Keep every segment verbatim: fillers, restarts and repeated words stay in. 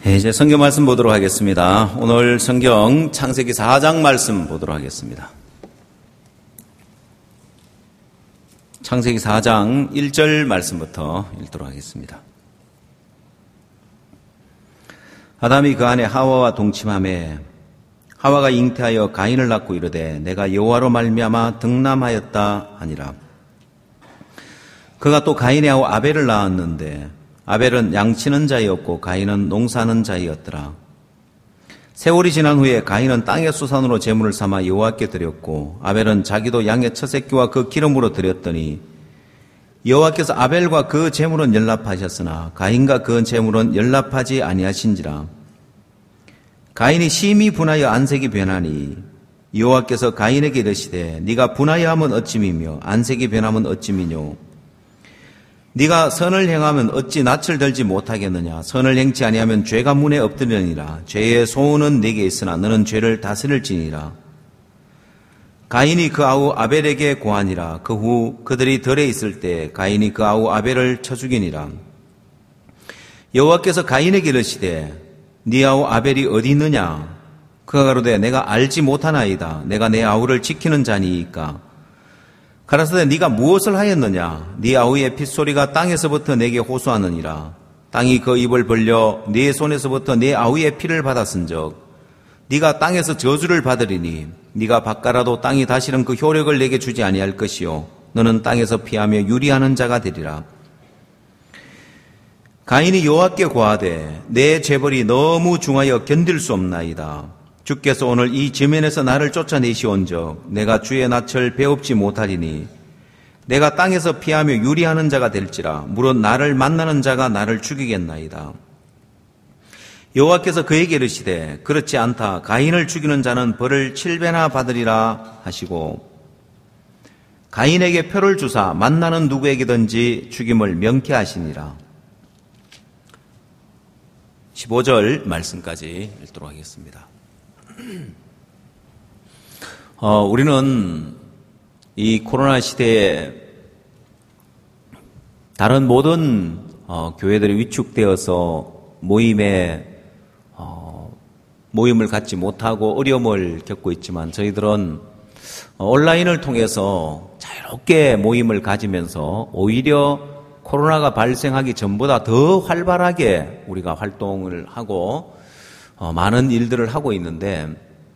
네, 이제 성경 말씀 보도록 하겠습니다. 오늘 성경 창세기 사 장 말씀 보도록 하겠습니다. 창세기 사 장 일 절 말씀부터 읽도록 하겠습니다. 아담이 그 아내 하와와 동침하매 하와가 잉태하여 가인을 낳고 이르되 내가 여호와로 말미암아 득남하였다 하니라. 그가 또 가인의 아우 아벨을 낳았는데 아벨은 양치는 자였고 가인은 농사하는 자였더라. 세월이 지난 후에 가인은 땅의 수산으로 제물을 삼아 여호와께 드렸고 아벨은 자기도 양의 첫 새끼와 그 기름으로 드렸더니 여호와께서 아벨과 그 제물은 연납하셨으나 가인과 그 제물은 연납하지 아니하신지라. 가인이 심히 분하여 안색이 변하니 여호와께서 가인에게 이르시되 네가 분하여 하면 어찌미며 안색이 변하면 어찌미뇨. 네가 선을 행하면 어찌 낯을 들지 못하겠느냐. 선을 행치 아니하면 죄가 문에 엎드리느니라. 죄의 소원은 네게 있으나 너는 죄를 다스릴지니라. 가인이 그 아우 아벨에게 고하니라. 그 후 그들이 들에 있을 때 가인이 그 아우 아벨을 쳐 죽이니라. 여호와께서 가인에게 이르시되 네 아우 아벨이 어디 있느냐. 그가 가로되 내가 알지 못하나이다. 내가 내 아우를 지키는 자니이까. 가라사대 네가 무엇을 하였느냐. 네 아우의 핏소리가 땅에서부터 내게 호소하느니라. 땅이 그 입을 벌려 네 손에서부터 네 아우의 피를 받았은즉 네가 땅에서 저주를 받으리니 네가 바꿔라도 땅이 다시는 그 효력을 내게 주지 아니할 것이요 너는 땅에서 피하며 유리하는 자가 되리라. 가인이 여호와께 고하되 내 죄벌이 너무 중하여 견딜 수 없나이다. 주께서 오늘 이 지면에서 나를 쫓아내시온즉 내가 주의 낯을 배웁지 못하리니 내가 땅에서 피하며 유리하는 자가 될지라. 물론 나를 만나는 자가 나를 죽이겠나이다. 여호와께서 그에게 이르시되 그렇지 않다. 가인을 죽이는 자는 벌을 칠 배나 받으리라 하시고 가인에게 표를 주사 만나는 누구에게든지 죽임을 명쾌하시니라. 십오 절 말씀까지 읽도록 하겠습니다. 어, 우리는 이 코로나 시대에 다른 모든 어, 교회들이 위축되어서 모임에 어, 모임을 갖지 못하고 어려움을 겪고 있지만 저희들은 온라인을 통해서 자유롭게 모임을 가지면서 오히려 코로나가 발생하기 전보다 더 활발하게 우리가 활동을 하고 어, 많은 일들을 하고 있는데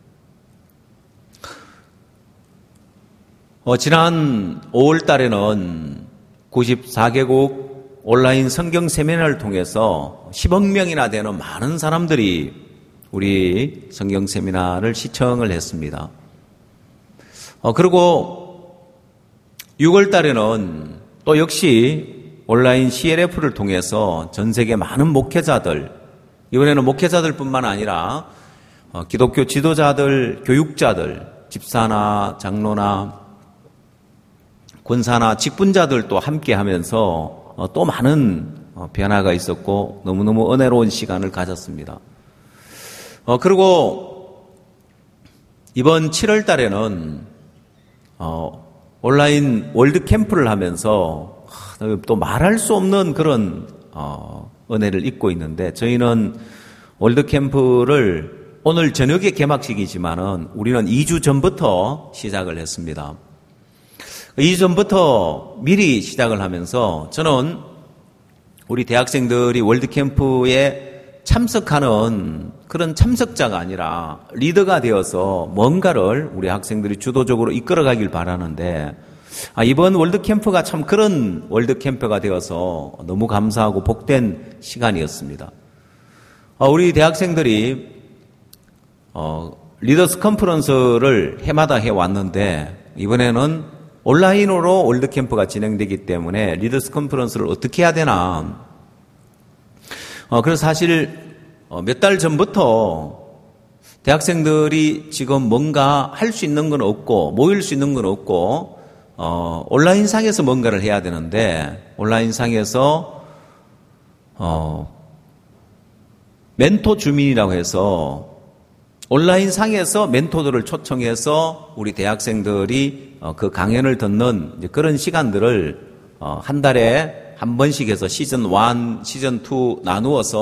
어, 지난 오월 달에는 구십사 개국 온라인 성경 세미나를 통해서 십억 명이나 되는 많은 사람들이 우리 성경 세미나를 시청을 했습니다. 어, 그리고 유월 달에는 또 역시 온라인 씨엘에프를 통해서 전 세계 많은 목회자들, 이번에는 목회자들뿐만 아니라 기독교 지도자들, 교육자들, 집사나 장로나 권사나 직분자들도 함께 하면서 또 많은 변화가 있었고 너무너무 은혜로운 시간을 가졌습니다. 그리고 이번 칠월 달에는 온라인 월드 캠프를 하면서 또 말할 수 없는 그런 은혜를 입고 있는데 저희는 월드캠프를 오늘 저녁에 개막식이지만은 우리는 이 주 전부터 시작을 했습니다. 이 주 전부터 미리 시작을 하면서 저는 우리 대학생들이 월드캠프에 참석하는 그런 참석자가 아니라 리더가 되어서 뭔가를 우리 학생들이 주도적으로 이끌어가길 바라는데 아, 이번 월드캠프가 참 그런 월드캠프가 되어서 너무 감사하고 복된 시간이었습니다. 어, 우리 대학생들이 어, 리더스 컨퍼런스를 해마다 해왔는데 이번에는 온라인으로 월드캠프가 진행되기 때문에 리더스 컨퍼런스를 어떻게 해야 되나 어, 그래서 사실 어, 몇 달 전부터 대학생들이 지금 뭔가 할 수 있는 건 없고 모일 수 있는 건 없고 어, 온라인상에서 뭔가를 해야 되는데 온라인상에서 어, 멘토 주민이라고 해서 온라인상에서 멘토들을 초청해서 우리 대학생들이 어, 그 강연을 듣는 이제 그런 시간들을 어, 한 달에 한 번씩 해서 시즌 일, 시즌 이 나누어서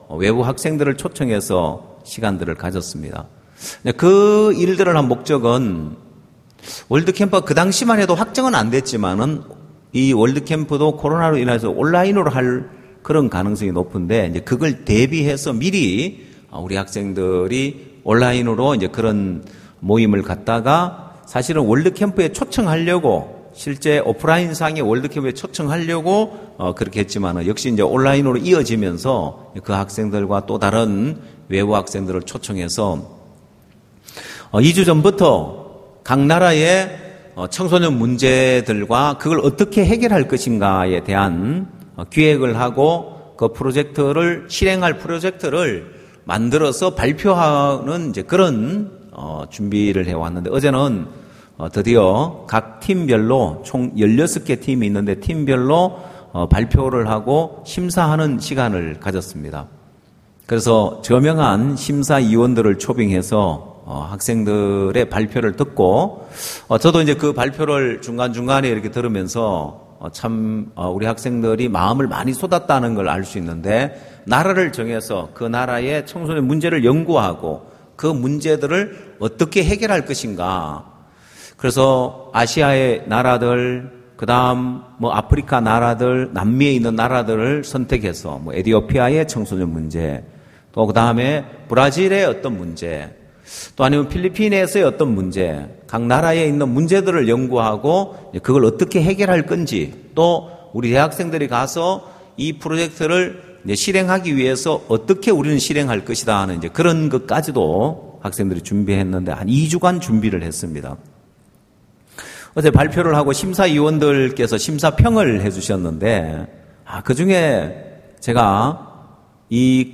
외부 학생들을 초청해서 시간들을 가졌습니다. 그 일들을 한 목적은 월드캠프가 그 당시만 해도 확정은 안 됐지만은 이 월드캠프도 코로나로 인해서 온라인으로 할 그런 가능성이 높은데 이제 그걸 대비해서 미리 우리 학생들이 온라인으로 이제 그런 모임을 갖다가 사실은 월드캠프에 초청하려고 실제 오프라인상의 월드캠프에 초청하려고 어 그렇게 했지만은 역시 이제 온라인으로 이어지면서 그 학생들과 또 다른 외부 학생들을 초청해서 어 이 주 전부터 각 나라의 청소년 문제들과 그걸 어떻게 해결할 것인가에 대한 기획을 하고 그 프로젝트를 실행할 프로젝트를 만들어서 발표하는 이제 그런 어 준비를 해왔는데 어제는 어 드디어 각 팀별로 총 열여섯 개 팀이 있는데 팀별로 어 발표를 하고 심사하는 시간을 가졌습니다. 그래서 저명한 심사위원들을 초빙해서 어 학생들의 발표를 듣고 어 저도 이제 그 발표를 중간중간에 이렇게 들으면서 어 참 어 우리 학생들이 마음을 많이 쏟았다는 걸 알 수 있는데 나라를 정해서 그 나라의 청소년 문제를 연구하고 그 문제들을 어떻게 해결할 것인가. 그래서 아시아의 나라들, 그 다음 뭐 아프리카 나라들, 남미에 있는 나라들을 선택해서 뭐 에티오피아의 청소년 문제, 또 그 다음에 브라질의 어떤 문제, 또 아니면 필리핀에서의 어떤 문제, 각 나라에 있는 문제들을 연구하고 그걸 어떻게 해결할 건지, 또 우리 대학생들이 가서 이 프로젝트를 이제 실행하기 위해서 어떻게 우리는 실행할 것이다 하는 이제 그런 것까지도 학생들이 준비했는데 한 이 주간 준비를 했습니다. 어제 발표를 하고 심사위원들께서 심사평을 해주셨는데, 아, 그 중에 제가 이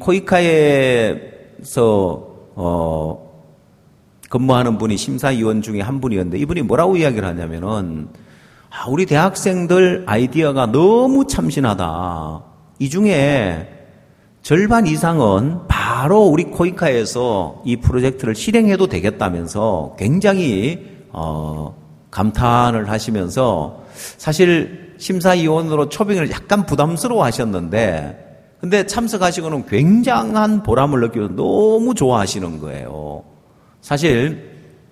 코이카에서, 어, 근무하는 분이 심사위원 중에 한 분이었는데 이분이 뭐라고 이야기를 하냐면은, 아, 우리 대학생들 아이디어가 너무 참신하다. 이 중에 절반 이상은 바로 우리 코이카에서 이 프로젝트를 실행해도 되겠다면서 굉장히 어, 감탄을 하시면서 사실 심사위원으로 초빙을 약간 부담스러워 하셨는데 근데 참석하시고는 굉장한 보람을 느끼고 너무 좋아하시는 거예요. 사실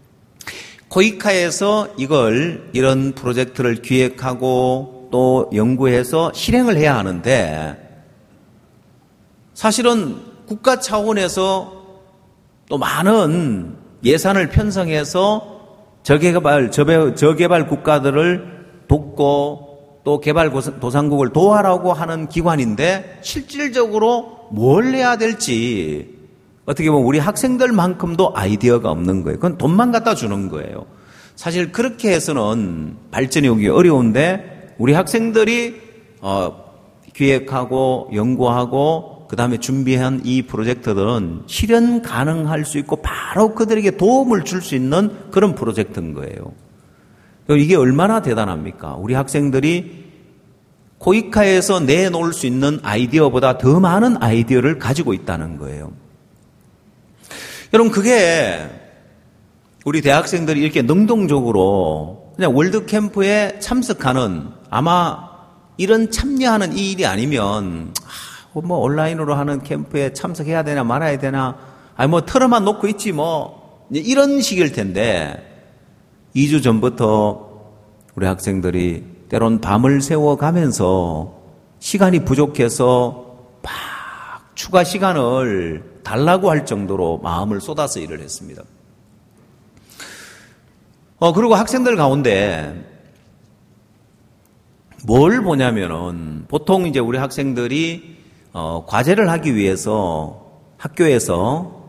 코이카에서 이걸 이런 프로젝트를 기획하고 또 연구해서 실행을 해야 하는데 사실은 국가 차원에서 또 많은 예산을 편성해서 저개발, 저개발 국가들을 돕고 또 개발도상국을 도와라고 하는 기관인데 실질적으로 뭘 해야 될지 어떻게 보면 우리 학생들만큼도 아이디어가 없는 거예요. 그건 돈만 갖다 주는 거예요. 사실 그렇게 해서는 발전이 오기 어려운데 우리 학생들이 어, 기획하고 연구하고 그 다음에 준비한 이 프로젝트들은 실현 가능할 수 있고 바로 그들에게 도움을 줄 수 있는 그런 프로젝트인 거예요. 이게 얼마나 대단합니까? 우리 학생들이 코이카에서 내놓을 수 있는 아이디어보다 더 많은 아이디어를 가지고 있다는 거예요. 여러분, 그게 우리 대학생들이 이렇게 능동적으로 그냥 월드캠프에 참석하는 아마 이런 참여하는 이 일이 아니면 뭐 온라인으로 하는 캠프에 참석해야 되나 말아야 되나 아니 뭐 틀어만 놓고 있지 뭐 이런 식일 텐데 이 주 전부터 우리 학생들이 때론 밤을 새워가면서 시간이 부족해서 막 추가 시간을 달라고 할 정도로 마음을 쏟아서 일을 했습니다. 어 그리고 학생들 가운데 뭘 보냐면은 보통 이제 우리 학생들이 어, 과제를 하기 위해서 학교에서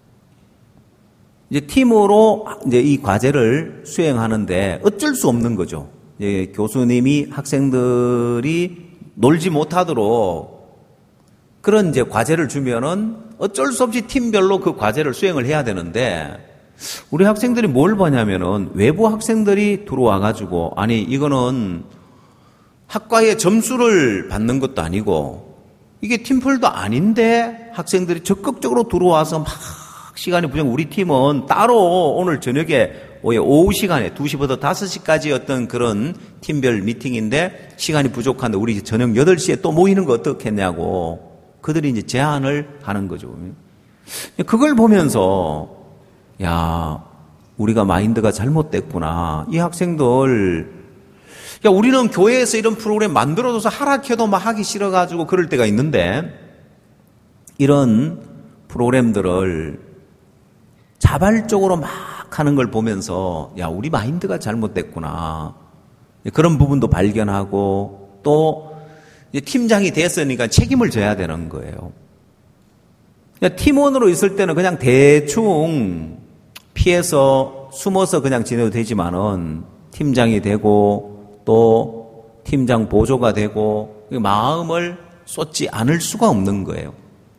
이제 팀으로 이제 이 과제를 수행하는데 어쩔 수 없는 거죠. 이제 교수님이 학생들이 놀지 못하도록 그런 이제 과제를 주면은 어쩔 수 없이 팀별로 그 과제를 수행을 해야 되는데 우리 학생들이 뭘 보냐면은 외부 학생들이 들어와 가지고 아니 이거는 학과의 점수를 받는 것도 아니고 이게 팀플도 아닌데 학생들이 적극적으로 들어와서 막 시간이 부족. 우리 팀은 따로 오늘 저녁에 오후 시간에 두 시부터 다섯 시까지 어떤 그런 팀별 미팅인데 시간이 부족한데 우리 저녁 여덟 시에 또 모이는 거 어떻겠냐고 그들이 이제 제안을 하는 거죠. 그걸 보면서 야, 우리가 마인드가 잘못됐구나. 이 학생들, 야, 우리는 교회에서 이런 프로그램 만들어줘서 하락해도 막 하기 싫어가지고 그럴 때가 있는데 이런 프로그램들을 자발적으로 막 하는 걸 보면서 야, 우리 마인드가 잘못됐구나. 그런 부분도 발견하고 또 팀장이 됐으니까 책임을 져야 되는 거예요. 팀원으로 있을 때는 그냥 대충 피해서 숨어서 그냥 지내도 되지만은 팀장이 되고 또 팀장 보조가 되고 마음을 쏟지 않을 수가 없는 거예요.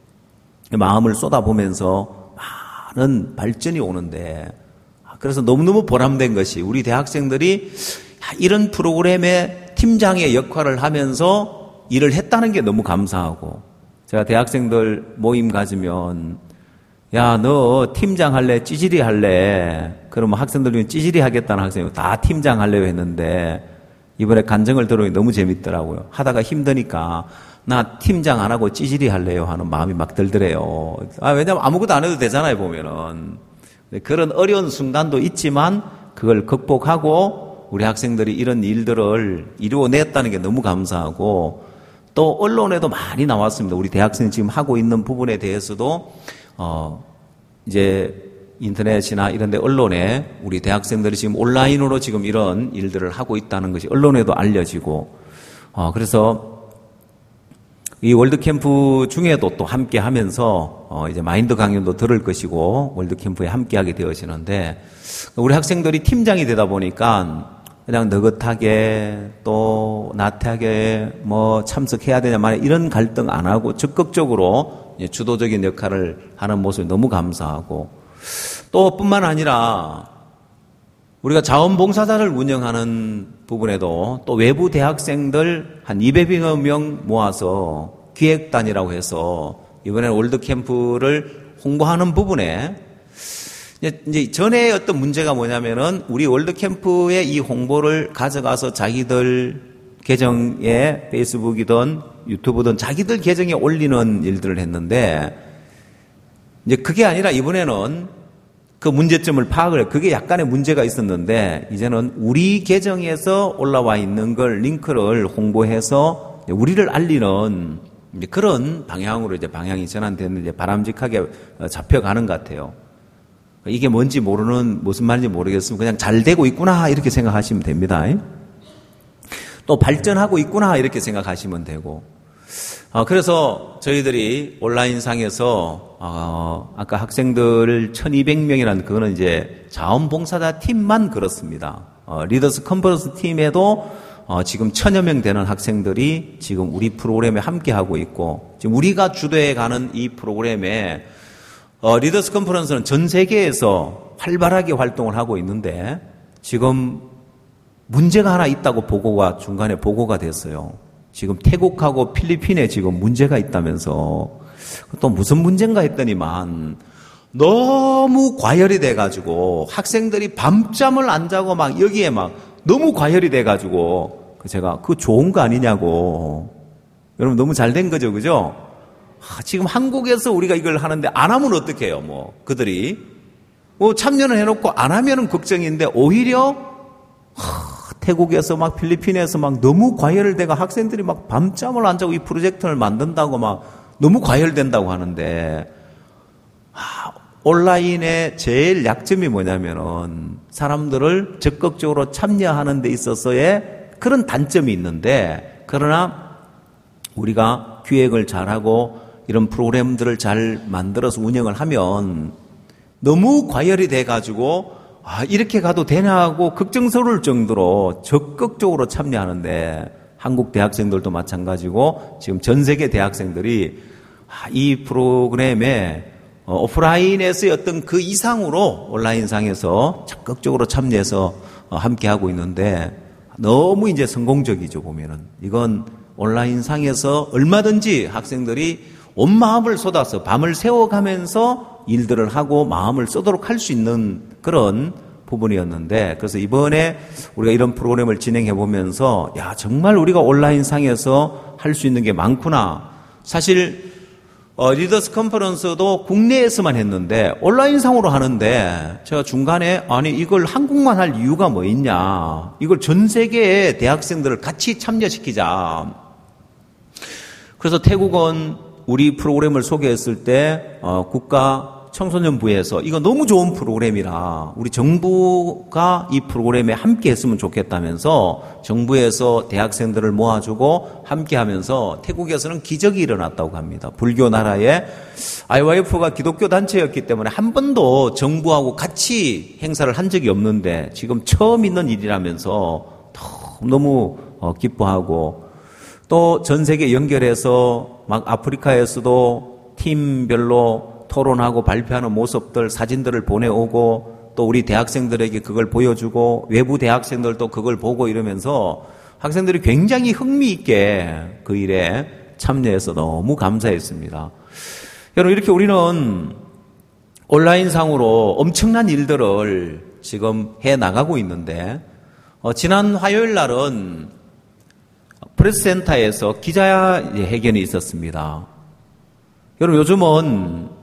마음을 쏟아보면서 많은 발전이 오는데 그래서 너무너무 보람된 것이 우리 대학생들이 이런 프로그램의 팀장의 역할을 하면서 일을 했다는 게 너무 감사하고 제가 대학생들 모임 가지면 야, 너 팀장 할래? 찌질이 할래? 그러면 학생들 중에 찌질이 하겠다는 학생이 다 팀장 하려고 했는데 이번에 간증을 들어보니 너무 재밌더라고요. 하다가 힘드니까 나 팀장 안 하고 찌질이 할래요 하는 마음이 막 들더래요. 아, 왜냐면 아무것도 안 해도 되잖아요, 보면은. 그런 어려운 순간도 있지만 그걸 극복하고 우리 학생들이 이런 일들을 이루어냈다는 게 너무 감사하고 또 언론에도 많이 나왔습니다. 우리 대학생이 지금 하고 있는 부분에 대해서도 어 이제 인터넷이나 이런 데 언론에 우리 대학생들이 지금 온라인으로 지금 이런 일들을 하고 있다는 것이 언론에도 알려지고 어 그래서 이 월드캠프 중에도 또 함께 하면서 어 이제 마인드 강연도 들을 것이고 월드캠프에 함께 하게 되어지는데 우리 학생들이 팀장이 되다 보니까 그냥 느긋하게 또 나태하게 뭐 참석해야 되냐 만약 이런 갈등 안 하고 적극적으로 주도적인 역할을 하는 모습이 너무 감사하고 또 뿐만 아니라 우리가 자원봉사자를 운영하는 부분에도 또 외부 대학생들 한 이백여 명 모아서 기획단이라고 해서 이번에 월드캠프를 홍보하는 부분에 이제 전에 어떤 문제가 뭐냐면은 우리 월드캠프의 이 홍보를 가져가서 자기들 계정에 페이스북이든 유튜브든 자기들 계정에 올리는 일들을 했는데 이제 그게 아니라 이번에는 그 문제점을 파악을 해요. 그게 약간의 문제가 있었는데 이제는 우리 계정에서 올라와 있는 걸 링크를 홍보해서 우리를 알리는 그런 방향으로 이제 방향이 전환됐는데 바람직하게 잡혀가는 것 같아요. 이게 뭔지 모르는 무슨 말인지 모르겠으면 그냥 잘 되고 있구나 이렇게 생각하시면 됩니다. 또 발전하고 있구나 이렇게 생각하시면 되고 어, 그래서 저희들이 온라인상에서 어, 아까 학생들 천이백 명이라는 그거는 이제 자원봉사자 팀만 그렇습니다. 어, 리더스 컨퍼런스 팀에도 어, 지금 천여 명 되는 학생들이 지금 우리 프로그램에 함께하고 있고 지금 우리가 주도해가는 이 프로그램에 어, 리더스 컨퍼런스는 전 세계에서 활발하게 활동을 하고 있는데 지금 문제가 하나 있다고 보고가 중간에 보고가 됐어요. 지금 태국하고 필리핀에 지금 문제가 있다면서 또 무슨 문제인가 했더니만 너무 과열이 돼가지고 학생들이 밤잠을 안 자고 막 여기에 막 너무 과열이 돼가지고 제가 그거 좋은 거 아니냐고. 여러분 너무 잘 된 거죠, 그죠? 지금 한국에서 우리가 이걸 하는데 안 하면 어떡해요, 뭐. 그들이. 뭐 참여는 해놓고 안 하면은 걱정인데 오히려, 하, 태국에서 막 필리핀에서 막 너무 과열돼가 학생들이 막 밤잠을 안 자고 이 프로젝트를 만든다고 막 너무 과열된다고 하는데, 하, 온라인의 제일 약점이 뭐냐면은 사람들을 적극적으로 참여하는 데 있어서의 그런 단점이 있는데, 그러나 우리가 기획을 잘하고 이런 프로그램들을 잘 만들어서 운영을 하면 너무 과열이 돼가지고 아, 이렇게 가도 되나 하고 걱정스러울 정도로 적극적으로 참여하는데 한국 대학생들도 마찬가지고 지금 전 세계 대학생들이 아, 이 프로그램에 어, 오프라인에서의 어떤 그 이상으로 온라인상에서 적극적으로 참여해서 어, 함께하고 있는데 너무 이제 성공적이죠, 보면은. 이건 온라인상에서 얼마든지 학생들이 온 마음을 쏟아서 밤을 새워가면서 일들을 하고 마음을 쏟도록 할 수 있는 그런 부분이었는데, 그래서 이번에 우리가 이런 프로그램을 진행해 보면서 야, 정말 우리가 온라인상에서 할 수 있는 게 많구나. 사실 어, 리더스 컨퍼런스도 국내에서만 했는데 온라인상으로 하는데 제가 중간에 아니 이걸 한국만 할 이유가 뭐 있냐. 이걸 전 세계의 대학생들을 같이 참여시키자. 그래서 태국은 우리 프로그램을 소개했을 때 어, 국가 청소년부에서 이거 너무 좋은 프로그램이라 우리 정부가 이 프로그램에 함께 했으면 좋겠다면서 정부에서 대학생들을 모아주고 함께 하면서 태국에서는 기적이 일어났다고 합니다. 불교 나라에 아이와이에프가 기독교 단체였기 때문에 한 번도 정부하고 같이 행사를 한 적이 없는데 지금 처음 있는 일이라면서 너무 기뻐하고 또 전 세계 연결해서 막 아프리카에서도 팀별로 토론하고 발표하는 모습들, 사진들을 보내오고 또 우리 대학생들에게 그걸 보여주고 외부 대학생들도 그걸 보고 이러면서 학생들이 굉장히 흥미있게 그 일에 참여해서 너무 감사했습니다. 여러분 이렇게 우리는 온라인상으로 엄청난 일들을 지금 해나가고 있는데 어, 지난 화요일 날은 프레스센터에서 기자회견이 있었습니다. 여러분 요즘은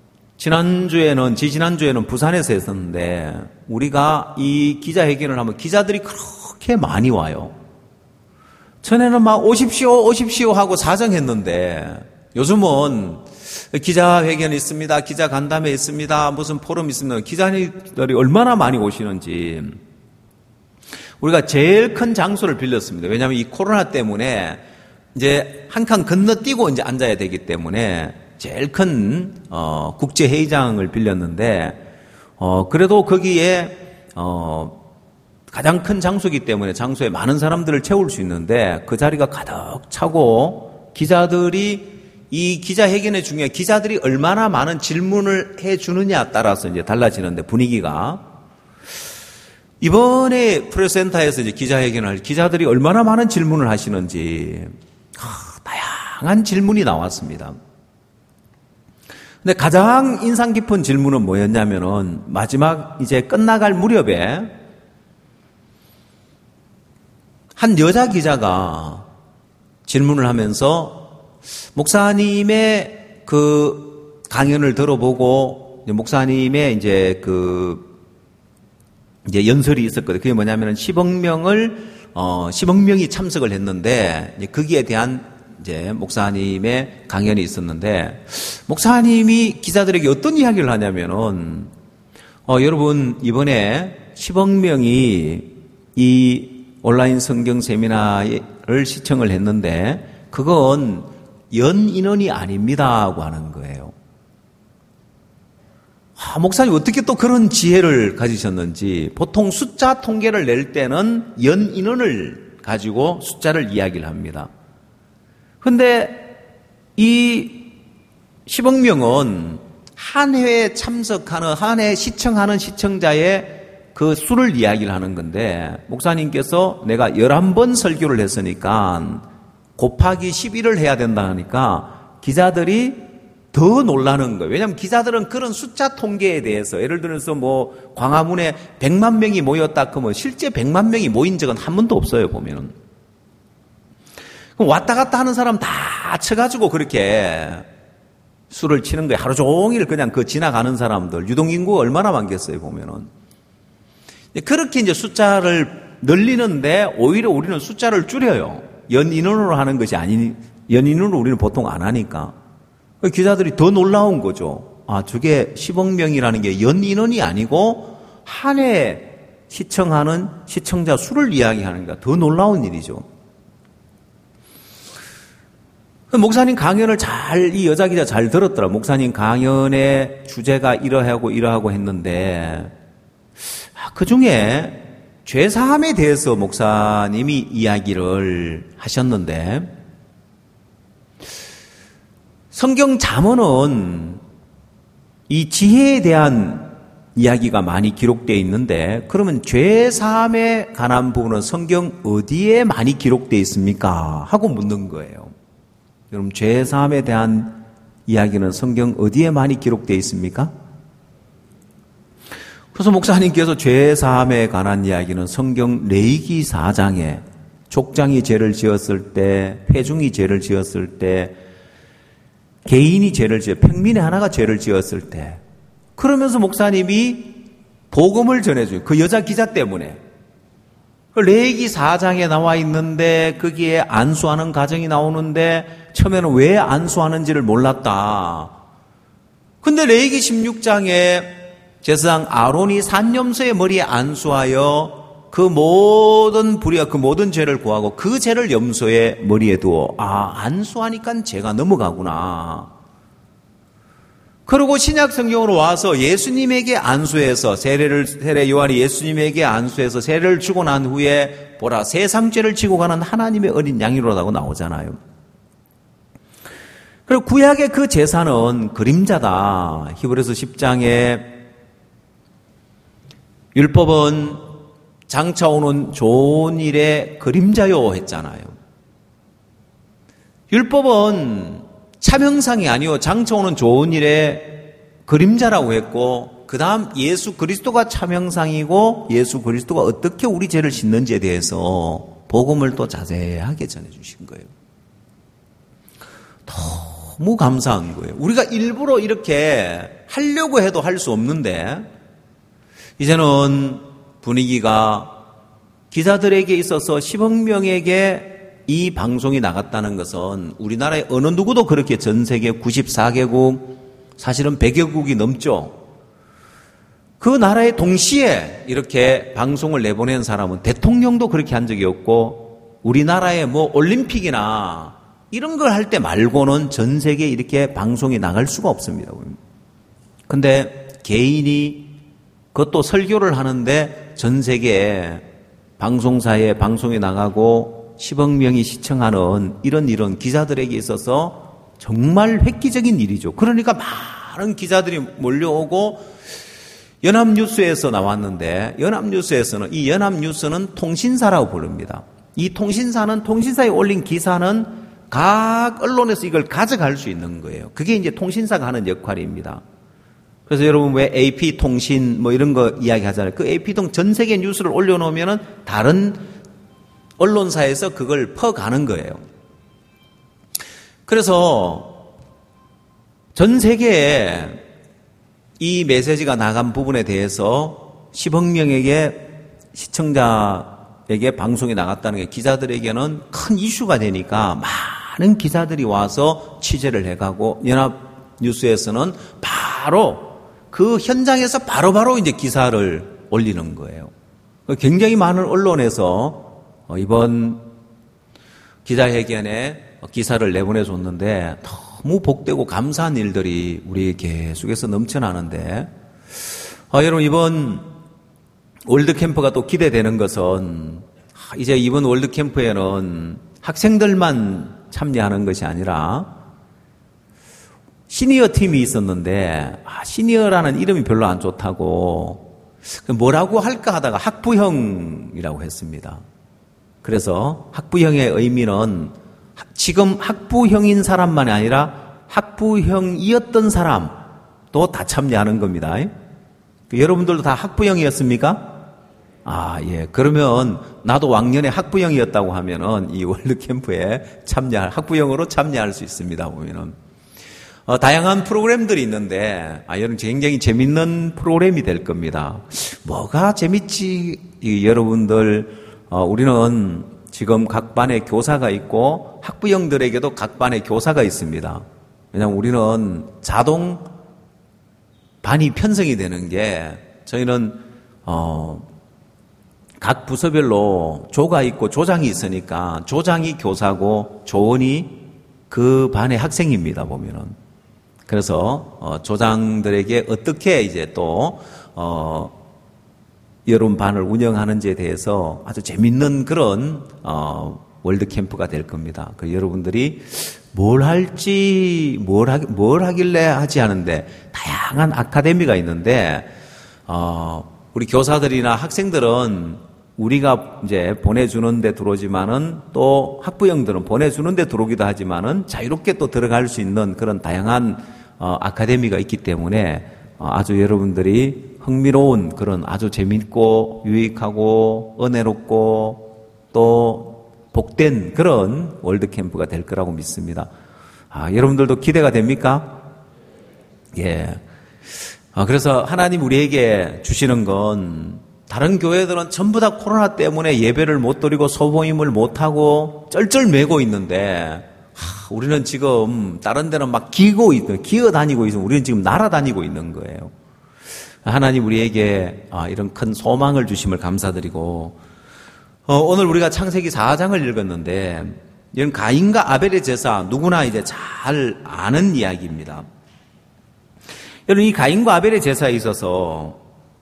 지난주에는, 지지난주에는 부산에서 했었는데, 우리가 이 기자회견을 하면 기자들이 그렇게 많이 와요. 전에는 막 오십시오, 오십시오 하고 사정했는데, 요즘은 기자회견이 있습니다, 기자 간담회 있습니다, 무슨 포럼 있습니다. 기자들이 얼마나 많이 오시는지. 우리가 제일 큰 장소를 빌렸습니다. 왜냐하면 이 코로나 때문에 이제 한 칸 건너뛰고 이제 앉아야 되기 때문에 제일 큰 어, 국제회의장을 빌렸는데 어, 그래도 거기에 어, 가장 큰 장소이기 때문에 장소에 많은 사람들을 채울 수 있는데 그 자리가 가득 차고 기자들이 이 기자회견의 중요해 기자들이 얼마나 많은 질문을 해주느냐에 따라서 이제 달라지는데 분위기가 이번에 프레스센터에서 이제 기자회견을 할 기자들이 얼마나 많은 질문을 하시는지 하, 다양한 질문이 나왔습니다. 근데 가장 인상 깊은 질문은 뭐였냐면은 마지막 이제 끝나갈 무렵에 한 여자 기자가 질문을 하면서 목사님의 그 강연을 들어보고 목사님의 이제 그 이제 연설이 있었거든요. 그게 뭐냐면은 십억 명을 어 십억 명이 참석을 했는데 이제 거기에 대한 이제 목사님의 강연이 있었는데 목사님이 기자들에게 어떤 이야기를 하냐면은 어, 여러분 이번에 십억 명이 이 온라인 성경 세미나를 시청을 했는데 그건 연 인원이 아닙니다고 하는 거예요. 아, 목사님 어떻게 또 그런 지혜를 가지셨는지 보통 숫자 통계를 낼 때는 연 인원을 가지고 숫자를 이야기를 합니다. 그런데 이 십억 명은 한 회에 참석하는, 한 해 시청하는 시청자의 그 수를 이야기를 하는 건데 목사님께서 내가 열한 번 설교를 했으니까 곱하기 십일을 해야 된다 하니까 기자들이 더 놀라는 거예요. 왜냐하면 기자들은 그런 숫자 통계에 대해서 예를 들어서 뭐 광화문에 백만 명이 모였다 그러면 실제 백만 명이 모인 적은 한 번도 없어요 보면은. 그럼 왔다 갔다 하는 사람 다 쳐가지고 그렇게 수를 치는 거예요. 하루 종일 그냥 그 지나가는 사람들 유동인구가 얼마나 많겠어요 보면은. 그렇게 이제 숫자를 늘리는데 오히려 우리는 숫자를 줄여요. 연인원으로 하는 것이 아니니 연인원으로 우리는 보통 안 하니까. 기자들이 더 놀라운 거죠. 아, 저게 십억 명이라는 게 연인원이 아니고 한 해 시청하는 시청자 수를 이야기하는 게 더 놀라운 일이죠. 목사님 강연을 잘, 이 여자 기자 잘 들었더라. 목사님 강연의 주제가 이러하고 이러하고 했는데, 그 중에 죄사함에 대해서 목사님이 이야기를 하셨는데, 성경 잠언은 이 지혜에 대한 이야기가 많이 기록되어 있는데, 그러면 죄사함에 관한 부분은 성경 어디에 많이 기록되어 있습니까? 하고 묻는 거예요. 여러분, 죄사함에 대한 이야기는 성경 어디에 많이 기록되어 있습니까? 그래서 목사님께서 죄사함에 관한 이야기는 성경 레위기 사 장에 족장이 죄를 지었을 때, 회중이 죄를 지었을 때 개인이 죄를 지어 평민의 하나가 죄를 지었을 때 그러면서 목사님이 복음을 전해줘요. 그 여자 기자 때문에. 레위기 사 장에 나와 있는데 거기에 안수하는 가정이 나오는데 처음에는 왜 안수하는지를 몰랐다. 근데 레위기 십육 장에 제사장 아론이 산염소의 머리에 안수하여 그 모든 불의와 그 모든 죄를 구하고 그 죄를 염소의 머리에 두어 아 안수하니까 죄가 넘어가구나. 그리고 신약 성경으로 와서 예수님에게 안수해서 세례를 세례 요한이 예수님에게 안수해서 세례를 주고 난 후에 보라 세상 죄를 지고 가는 하나님의 어린 양이로라고 나오잖아요. 그리고 구약의 그 제사는 그림자다. 히브리서 십 장에 율법은 장차 오는 좋은 일의 그림자요 했잖아요. 율법은 참형상이 아니요 장차 오는 좋은 일의 그림자라고 했고 그 다음 예수 그리스도가 참형상이고 예수 그리스도가 어떻게 우리 죄를 씻는지에 대해서 복음을 또 자세하게 전해주신 거예요. 너무 감사한 거예요. 우리가 일부러 이렇게 하려고 해도 할 수 없는데 이제는 분위기가 기자들에게 있어서 십억 명에게 이 방송이 나갔다는 것은 우리나라의 어느 누구도 그렇게 전 세계 구십사 개국, 사실은 백여 국이 넘죠. 그 나라에 동시에 이렇게 방송을 내보낸 사람은 대통령도 그렇게 한 적이 없고 우리나라의 뭐 올림픽이나 이런 걸 할 때 말고는 전 세계에 이렇게 방송이 나갈 수가 없습니다. 근데 개인이 그것도 설교를 하는데 전 세계에 방송사에 방송이 나가고 십억 명이 시청하는 이런 이런 기자들에게 있어서 정말 획기적인 일이죠. 그러니까 많은 기자들이 몰려오고 연합뉴스에서 나왔는데 연합뉴스에서는 이 연합뉴스는 통신사라고 부릅니다. 이 통신사는 통신사에 올린 기사는 각 언론에서 이걸 가져갈 수 있는 거예요. 그게 이제 통신사가 하는 역할입니다. 그래서 여러분 왜 에이피통신 뭐 이런 거 이야기 하잖아요. 그 에이피통 전 세계 뉴스를 올려놓으면은 다른 언론사에서 그걸 퍼가는 거예요. 그래서 전 세계에 이 메시지가 나간 부분에 대해서 십억 명에게 시청자에게 방송이 나갔다는 게 기자들에게는 큰 이슈가 되니까 많은 기자들이 와서 취재를 해가고 연합뉴스에서는 바로 그 현장에서 바로바로 이제 기사를 올리는 거예요. 굉장히 많은 언론에서 이번 기자회견에 기사를 내보내줬는데 너무 복되고 감사한 일들이 우리 계속해서 넘쳐나는데 아, 여러분 이번 월드캠프가 또 기대되는 것은 이제 이번 월드캠프에는 학생들만 참여하는 것이 아니라 시니어 팀이 있었는데 아, 시니어라는 이름이 별로 안 좋다고 뭐라고 할까 하다가 학부형이라고 했습니다. 그래서 학부형의 의미는 지금 학부형인 사람만이 아니라 학부형이었던 사람도 다 참여하는 겁니다. 여러분들도 다 학부형이었습니까? 아, 예. 그러면 나도 왕년에 학부형이었다고 하면은 이 월드캠프에 참여할, 학부형으로 참여할 수 있습니다. 보면은. 어, 다양한 프로그램들이 있는데, 아, 여러분 굉장히 재밌는 프로그램이 될 겁니다. 뭐가 재밌지? 이, 여러분들, 어, 우리는 지금 각 반에 교사가 있고 학부형들에게도 각 반에 교사가 있습니다. 왜냐하면 우리는 자동 반이 편성이 되는 게 저희는 어, 각 부서별로 조가 있고 조장이 있으니까 조장이 교사고 조원이 그 반의 학생입니다. 보면은 그래서 어, 조장들에게 어떻게 이제 또 어, 여러분 반을 운영하는지에 대해서 아주 재밌는 그런 어, 월드캠프가 될 겁니다. 그 여러분들이 뭘 할지 뭘, 하, 뭘 하길래 하지 않은데 다양한 아카데미가 있는데 어, 우리 교사들이나 학생들은 우리가 이제 보내주는 데 들어오지만은 또 학부형들은 보내주는 데 들어오기도 하지만은 자유롭게 또 들어갈 수 있는 그런 다양한 어, 아카데미가 있기 때문에 어, 아주 여러분들이 흥미로운 그런 아주 재밌고 유익하고 은혜롭고 또 복된 그런 월드캠프가 될 거라고 믿습니다. 아, 여러분들도 기대가 됩니까? 예. 아, 그래서 하나님 우리에게 주시는 건 다른 교회들은 전부 다 코로나 때문에 예배를 못 드리고 소모임을 못하고 쩔쩔매고 있는데 하, 우리는 지금 다른 데는 막 기고 있는, 기어 다니고 있는, 우리는 지금 날아다니고 있는 거예요. 하나님 우리에게 이런 큰 소망을 주심을 감사드리고, 어, 오늘 우리가 창세기 사 장을 읽었는데 이런 가인과 아벨의 제사 누구나 이제 잘 아는 이야기입니다. 여러분, 이 가인과 아벨의 제사에 있어서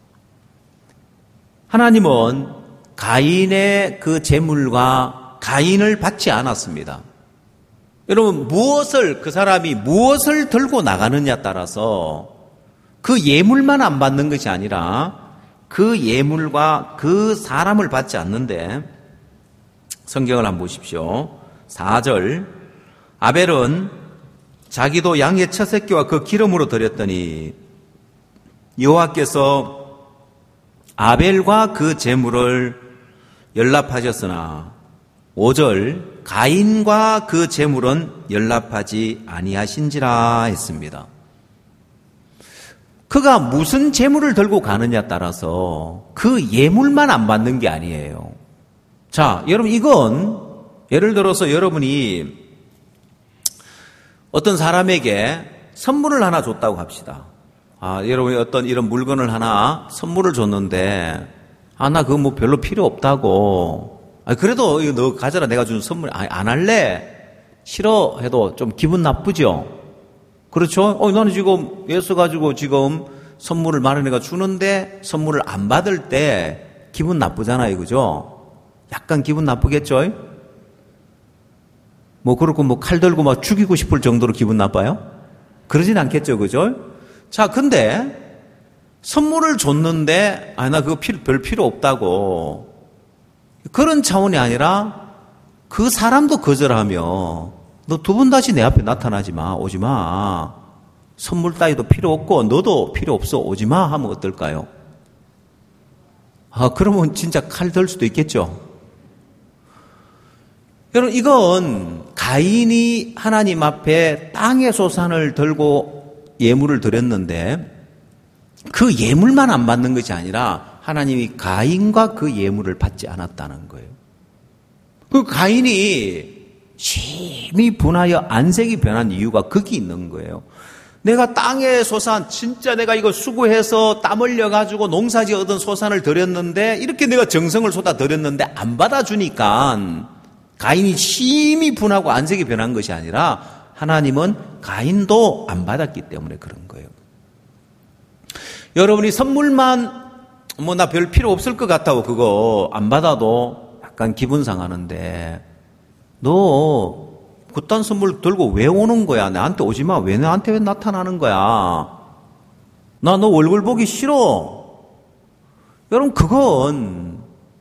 하나님은 가인의 그 제물과 가인을 받지 않았습니다. 여러분, 무엇을, 그 사람이 무엇을 들고 나가느냐에 따라서 그 예물만 안 받는 것이 아니라 그 예물과 그 사람을 받지 않는데, 성경을 한번 보십시오. 사 절, 아벨은 자기도 양의 첫 새끼와 그 기름으로 드렸더니 여호와께서 아벨과 그 제물을 연납하셨으나 오 절, 가인과 그 제물은 연납하지 아니하신지라 했습니다. 그가 무슨 제물을 들고 가느냐에 따라서 그 예물만 안 받는 게 아니에요. 자, 여러분, 이건 예를 들어서 여러분이 어떤 사람에게 선물을 하나 줬다고 합시다. 아, 여러분이 어떤 이런 물건을 하나 선물을 줬는데, 아, 나 그거 뭐 별로 필요 없다고. 아, 그래도 이거 너 가져라. 내가 준 선물. 아, 안 할래. 싫어 해도 좀 기분 나쁘죠? 그렇죠? 어, 나는 지금 애써 가지고 지금 선물을 마련해가 주는데 선물을 안 받을 때 기분 나쁘잖아요. 그죠? 약간 기분 나쁘겠죠? 뭐, 그렇고 뭐 칼 들고 막 죽이고 싶을 정도로 기분 나빠요? 그러진 않겠죠. 그죠? 자, 근데 선물을 줬는데, 아, 나 그거 필요, 별 필요 없다고. 그런 차원이 아니라 그 사람도 거절하며 너 두 번 다시 내 앞에 나타나지 마. 오지 마. 선물 따위도 필요 없고 너도 필요 없어. 오지 마. 하면 어떨까요? 아, 그러면 진짜 칼 들 수도 있겠죠. 여러분, 이건 가인이 하나님 앞에 땅의 소산을 들고 예물을 드렸는데 그 예물만 안 받는 것이 아니라 하나님이 가인과 그 예물을 받지 않았다는 거예요. 그 가인이 심히 분하여 안색이 변한 이유가 거기 있는 거예요. 내가 땅의 소산, 진짜 내가 이거 수고해서 땀 흘려가지고 농사지 얻은 소산을 드렸는데, 이렇게 내가 정성을 쏟아 드렸는데 안 받아주니까 가인이 심히 분하고 안색이 변한 것이 아니라 하나님은 가인도 안 받았기 때문에 그런 거예요. 여러분이 선물만 뭐 나 별 필요 없을 것 같다고 그거 안 받아도 약간 기분 상하는데, 너 그딴 선물 들고 왜 오는 거야? 나한테 오지 마. 왜 나한테 왜 나타나는 거야? 나 너 얼굴 보기 싫어. 여러분, 그건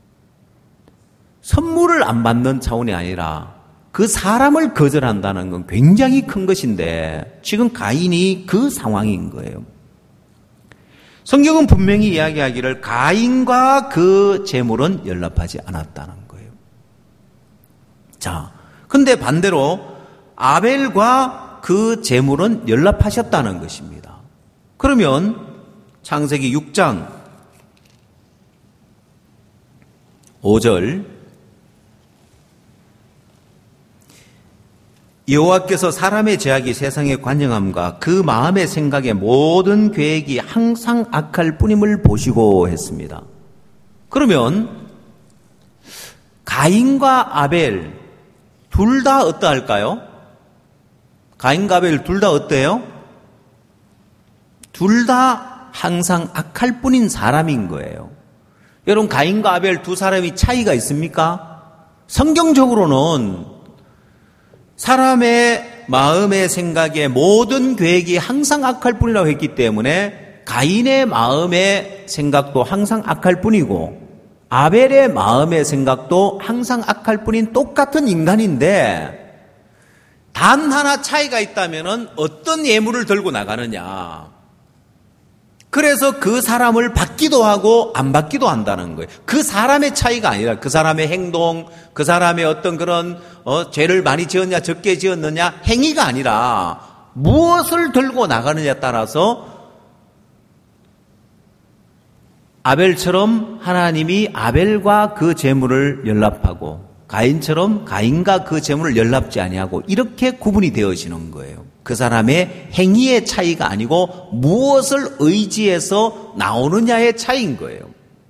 선물을 안 받는 차원이 아니라 그 사람을 거절한다는 건 굉장히 큰 것인데 지금 가인이 그 상황인 거예요. 성경은 분명히 이야기하기를 가인과 그 제물은 연납하지 않았다는 거예요. 자, 근데 반대로 아벨과 그 제물은 연납하셨다는 것입니다. 그러면 창세기 육 장 오 절, 여호와께서 사람의 죄악이 세상에 관영함과 그 마음의 생각의 모든 계획이 항상 악할 뿐임을 보시고 했습니다. 그러면 가인과 아벨 둘 다 어떠할까요? 가인과 아벨 둘 다 어때요? 둘 다 항상 악할 뿐인 사람인 거예요. 여러분, 가인과 아벨 두 사람이 차이가 있습니까? 성경적으로는 사람의 마음의 생각의 모든 계획이 항상 악할 뿐이라고 했기 때문에 가인의 마음의 생각도 항상 악할 뿐이고 아벨의 마음의 생각도 항상 악할 뿐인 똑같은 인간인데, 단 하나 차이가 있다면 어떤 예물을 들고 나가느냐. 그래서 그 사람을 받기도 하고 안 받기도 한다는 거예요. 그 사람의 차이가 아니라 그 사람의 행동, 그 사람의 어떤 그런 어, 죄를 많이 지었냐 적게 지었느냐 행위가 아니라 무엇을 들고 나가느냐에 따라서 아벨처럼 하나님이 아벨과 그 재물을 연납하고 가인처럼 가인과 그 재물을 연납지 아니하고 이렇게 구분이 되어지는 거예요. 그 사람의 행위의 차이가 아니고 무엇을 의지해서 나오느냐의 차이인 거예요.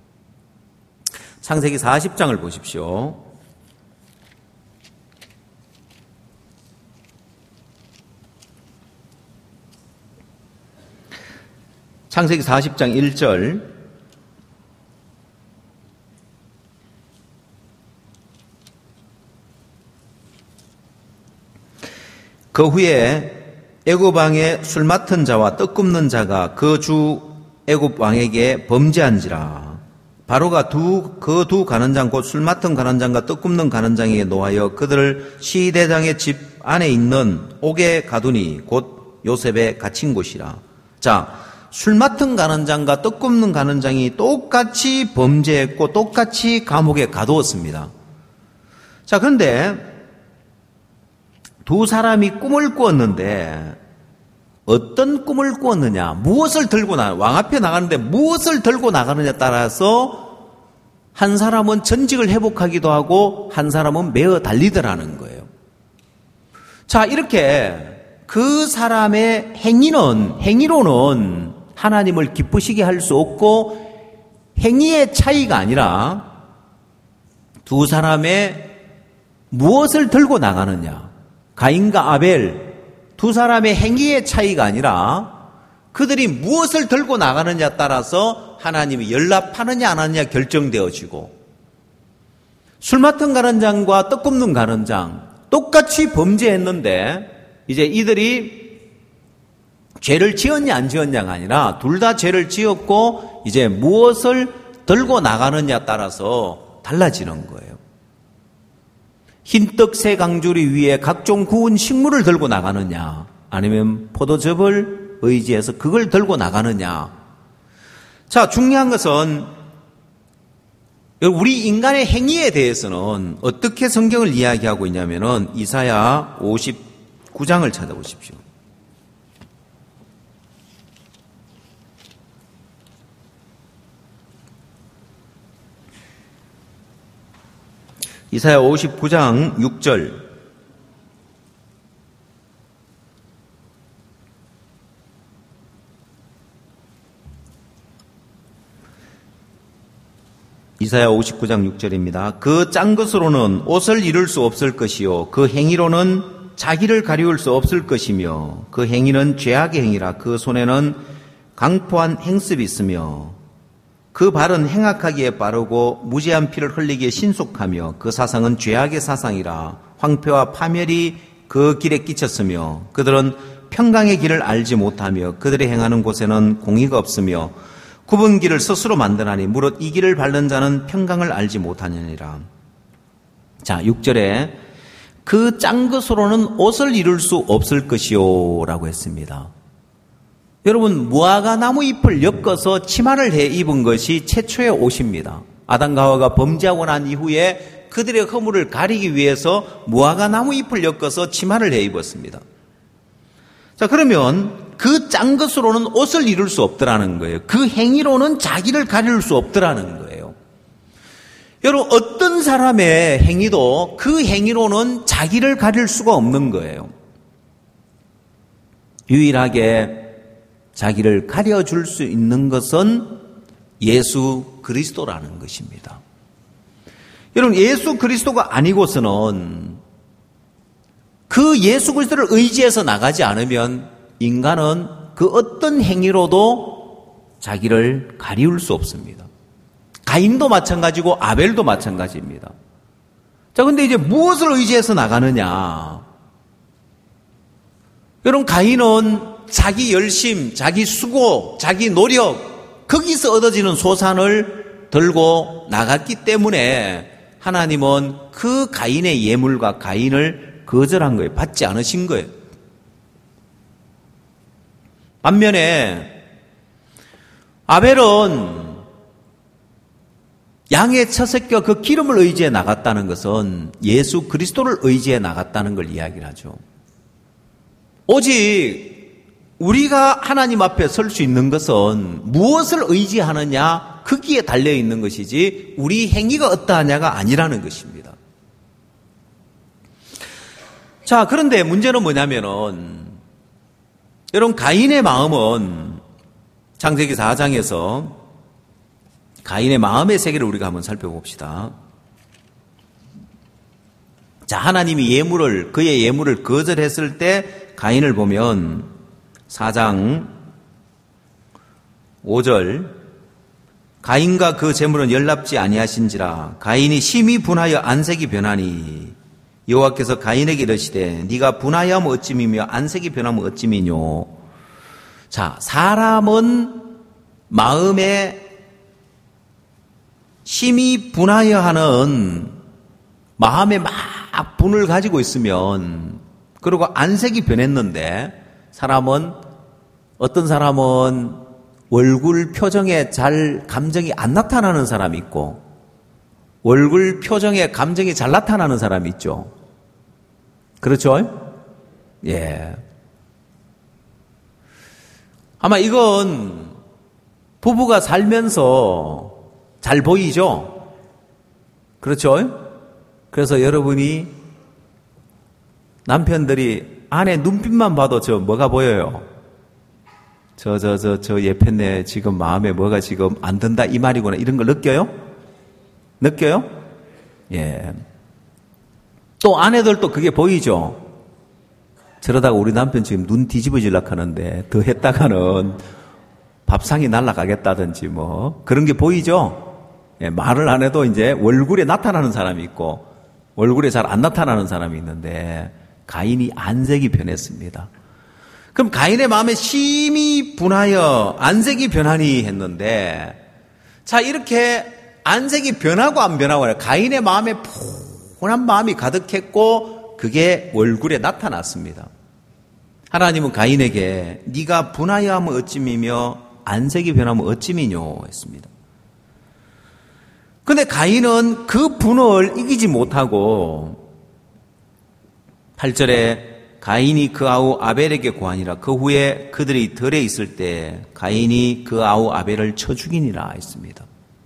창세기 사십 장을 보십시오. 창세기 사십 장 일 절. 그 후에 애굽 왕의 술 맡은 자와 떡 굽는 자가 그 주 애굽 왕에게 범죄한지라. 바로가 두 그 두 간원장 곧 술 맡은 간원장과 떡 굽는 간원장에게 노하여 그들을 시대장의 집 안에 있는 옥에 가두니 곧 요셉의 갇힌 곳이라. 자, 술 맡은 간원장과 떡 굽는 간원장이 똑같이 범죄했고 똑같이 감옥에 가두었습니다. 자, 그런데 두 사람이 꿈을 꾸었는데 어떤 꿈을 꾸었느냐, 무엇을 들고 나, 왕 앞에 나가는데 무엇을 들고 나가느냐에 따라서 한 사람은 전직을 회복하기도 하고 한 사람은 매어 달리더라는 거예요. 자, 이렇게 그 사람의 행위는, 행위로는 하나님을 기쁘시게 할 수 없고 행위의 차이가 아니라 두 사람의 무엇을 들고 나가느냐, 가인과 아벨 두 사람의 행위의 차이가 아니라 그들이 무엇을 들고 나가느냐에 따라서 하나님이 연락하느냐 안 하느냐 결정되어지고, 술 맡은 간원장과 떡 굽는 간원장 똑같이 범죄했는데 이제 이들이 죄를 지었냐 안 지었냐가 아니라 둘 다 죄를 지었고 이제 무엇을 들고 나가느냐에 따라서 달라지는 거예요. 흰떡 세 강주리 위에 각종 구운 식물을 들고 나가느냐 아니면 포도즙을 의지해서 그걸 들고 나가느냐. 자, 중요한 것은 우리 인간의 행위에 대해서는 어떻게 성경을 이야기하고 있냐면은 이사야 오십구 장을 찾아보십시오. 이사야 오십구 장 육 절. 이사야 오십구 장 육 절입니다. 그 짠 것으로는 옷을 이룰 수 없을 것이요 그 행위로는 자기를 가리울 수 없을 것이며 그 행위는 죄악의 행위라. 그 손에는 강포한 행습이 있으며 그 발은 행악하기에 빠르고 무지한 피를 흘리기에 신속하며 그 사상은 죄악의 사상이라. 황폐와 파멸이 그 길에 끼쳤으며 그들은 평강의 길을 알지 못하며 그들이 행하는 곳에는 공의가 없으며 굽은 길을 스스로 만드나니 무릇 이 길을 밟는 자는 평강을 알지 못하느니라. 자, 육 절에 그 짠 것으로는 옷을 이룰 수 없을 것이요 라고 했습니다. 여러분, 무화과 나무 잎을 엮어서 치마를 해 입은 것이 최초의 옷입니다. 아담과 하와가 범죄하고 난 이후에 그들의 허물을 가리기 위해서 무화과 나무 잎을 엮어서 치마를 해 입었습니다. 자, 그러면 그 짠 것으로는 옷을 이룰 수 없더라는 거예요. 그 행위로는 자기를 가릴 수 없더라는 거예요. 여러분, 어떤 사람의 행위도 그 행위로는 자기를 가릴 수가 없는 거예요. 유일하게 자기를 가려줄 수 있는 것은 예수 그리스도라는 것입니다. 여러분, 예수 그리스도가 아니고서는 그 예수 그리스도를 의지해서 나가지 않으면 인간은 그 어떤 행위로도 자기를 가리울 수 없습니다. 가인도 마찬가지고 아벨도 마찬가지입니다. 자, 근데 이제 무엇을 의지해서 나가느냐? 여러분, 가인은 자기 열심, 자기 수고, 자기 노력, 거기서 얻어지는 소산을 들고 나갔기 때문에 하나님은 그 가인의 예물과 가인을 거절한 거예요. 받지 않으신 거예요. 반면에 아벨은 양의 첫 새끼와 그 기름을 의지해 나갔다는 것은 예수 그리스도를 의지해 나갔다는 걸 이야기를 하죠. 오직 우리가 하나님 앞에 설 수 있는 것은 무엇을 의지하느냐, 거기에 달려 있는 것이지 우리 행위가 어떠하냐가 아니라는 것입니다. 자, 그런데 문제는 뭐냐면은 여러분, 가인의 마음은 창세기 사 장에서 가인의 마음의 세계를 우리가 한번 살펴봅시다. 자, 하나님이 예물을, 그의 예물을 거절했을 때 가인을 보면 사 장 오 절, 가인과 그 재물은 연락지 아니하신지라 가인이 심히 분하여 안색이 변하니 여호와께서 가인에게 이르시되 네가 분하여하면 어찌미며 안색이 변하면 어찌미뇨. 자, 사람은 마음에 심히 분하여하는 마음에 막 분을 가지고 있으면, 그리고 안색이 변했는데, 사람은, 어떤 사람은 얼굴 표정에 잘 감정이 안 나타나는 사람이 있고, 얼굴 표정에 감정이 잘 나타나는 사람이 있죠. 그렇죠? 예. 아마 이건 부부가 살면서 잘 보이죠? 그렇죠? 그래서 여러분이 남편들이 아내 눈빛만 봐도 저 뭐가 보여요? 저, 저, 저, 저 예편네 지금 마음에 뭐가 지금 안 든다 이 말이구나, 이런 걸 느껴요? 느껴요? 예. 또 아내들도 그게 보이죠? 저러다가 우리 남편 지금 눈 뒤집어질락 하는데 더 했다가는 밥상이 날아가겠다든지 뭐 그런 게 보이죠? 예, 말을 안 해도 이제 얼굴에 나타나는 사람이 있고 얼굴에 잘 안 나타나는 사람이 있는데 가인이 안색이 변했습니다. 그럼 가인의 마음에 심히 분하여 안색이 변하니 했는데, 자, 이렇게 안색이 변하고 안 변하고 가인의 마음에 푸근한 마음이 가득했고 그게 얼굴에 나타났습니다. 하나님은 가인에게 네가 분하여 하면 어찌미며 안색이 변하면 어찌미뇨 했습니다. 그런데 가인은 그 분을 이기지 못하고 팔 절에 가인이 그 아우 아벨에게 고하니라. 그 후에 그들이 들에 있을 때 가인이 그 아우 아벨을 쳐 죽이니라 했습니다.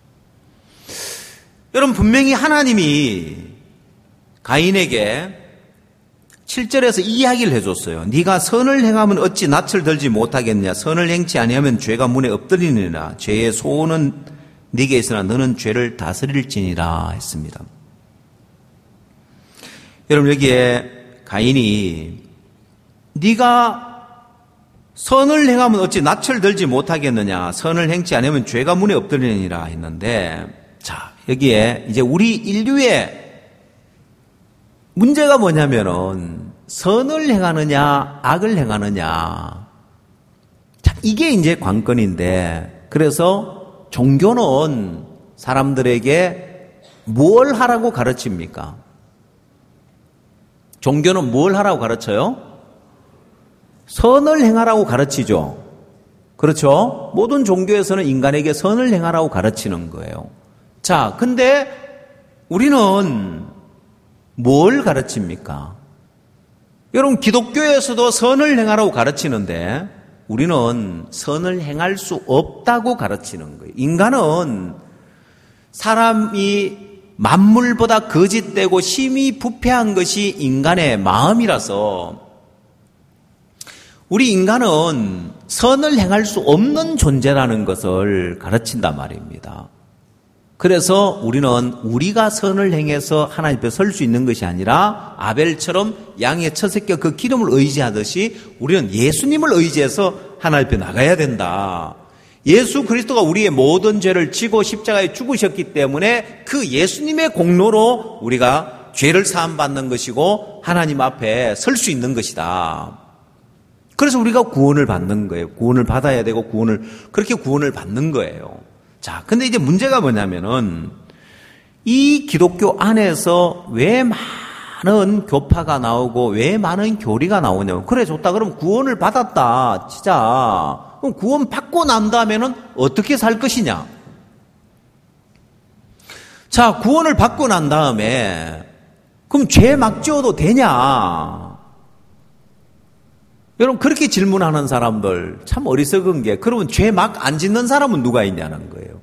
여러분, 분명히 하나님이 가인에게 칠 절에서 이야기를 해줬어요. 네가 선을 행하면 어찌 낯을 들지 못하겠냐. 선을 행치 아니하면 죄가 문에 엎드리느니라. 죄의 소원은 네게 있으나 너는 죄를 다스릴지니라 했습니다. 여러분, 여기에 가인이 네가 선을 행하면 어찌 낯을 들지 못하겠느냐. 선을 행치 않으면 죄가 문에 엎드리느니라 했는데, 자, 여기에 이제 우리 인류의 문제가 뭐냐면은 선을 행하느냐 악을 행하느냐. 자, 이게 이제 관건인데, 그래서 종교는 사람들에게 뭘 하라고 가르칩니까? 종교는 뭘 하라고 가르쳐요? 선을 행하라고 가르치죠. 그렇죠? 모든 종교에서는 인간에게 선을 행하라고 가르치는 거예요. 자, 근데 우리는 뭘 가르칩니까? 여러분, 기독교에서도 선을 행하라고 가르치는데 우리는 선을 행할 수 없다고 가르치는 거예요. 인간은 사람이 만물보다 거짓되고 심히 부패한 것이 인간의 마음이라서 우리 인간은 선을 행할 수 없는 존재라는 것을 가르친단 말입니다. 그래서 우리는 우리가 선을 행해서 하나님 앞에 설 수 있는 것이 아니라 아벨처럼 양의 첫 새끼와 그 기름을 의지하듯이 우리는 예수님을 의지해서 하나님 앞에 나가야 된다. 예수 그리스도가 우리의 모든 죄를 지고 십자가에 죽으셨기 때문에 그 예수님의 공로로 우리가 죄를 사함받는 것이고 하나님 앞에 설 수 있는 것이다. 그래서 우리가 구원을 받는 거예요. 구원을 받아야 되고 구원을 그렇게 구원을 받는 거예요. 자, 근데 이제 문제가 뭐냐면은 이 기독교 안에서 왜 많은 교파가 나오고 왜 많은 교리가 나오냐면, 그래 좋다 그럼 구원을 받았다 치자. 그럼 구원 받고 난 다음에는 어떻게 살 것이냐? 자, 구원을 받고 난 다음에 그럼 죄 막 지어도 되냐? 여러분, 그렇게 질문하는 사람들 참 어리석은 게, 그러면 죄 막 안 짓는 사람은 누가 있냐는 거예요.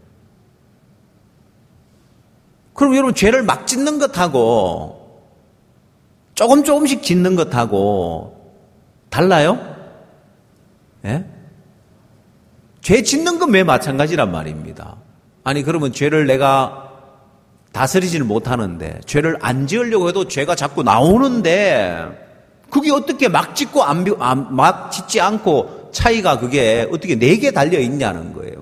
그럼 여러분, 죄를 막 짓는 것하고 조금 조금씩 짓는 것하고 달라요? 예? 죄 짓는 건 왜 마찬가지란 말입니다. 아니, 그러면 죄를 내가 다스리지를 못하는데, 죄를 안 지으려고 해도 죄가 자꾸 나오는데, 그게 어떻게 막 짓고 안, 안, 막 짓지 않고 차이가 그게 어떻게 내게 달려 있냐는 거예요.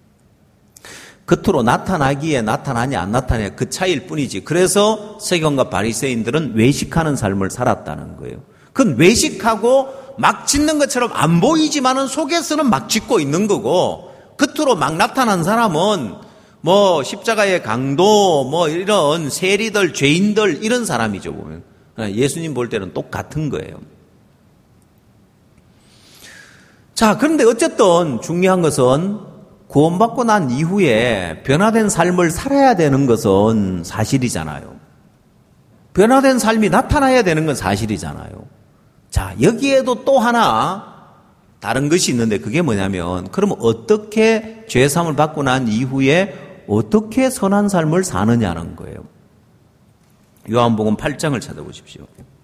겉으로 나타나기에 나타나냐 안 나타나냐 그 차이일 뿐이지. 그래서 세경과 바리새인들은 외식하는 삶을 살았다는 거예요. 그건 외식하고 막 짓는 것처럼 안 보이지만은 속에서는 막 짓고 있는 거고, 겉으로 막 나타난 사람은 뭐 십자가의 강도, 뭐 이런 세리들, 죄인들 이런 사람이죠 보면. 예수님 볼 때는 똑같은 거예요. 자, 그런데 어쨌든 중요한 것은 구원받고 난 이후에 변화된 삶을 살아야 되는 것은 사실이잖아요. 변화된 삶이 나타나야 되는 건 사실이잖아요. 자, 여기에도 또 하나 다른 것이 있는데, 그게 뭐냐면, 그러면 어떻게 죄사함을 받고 난 이후에 어떻게 선한 삶을 사느냐는 거예요. 요한복음 팔 장을 찾아보십시오.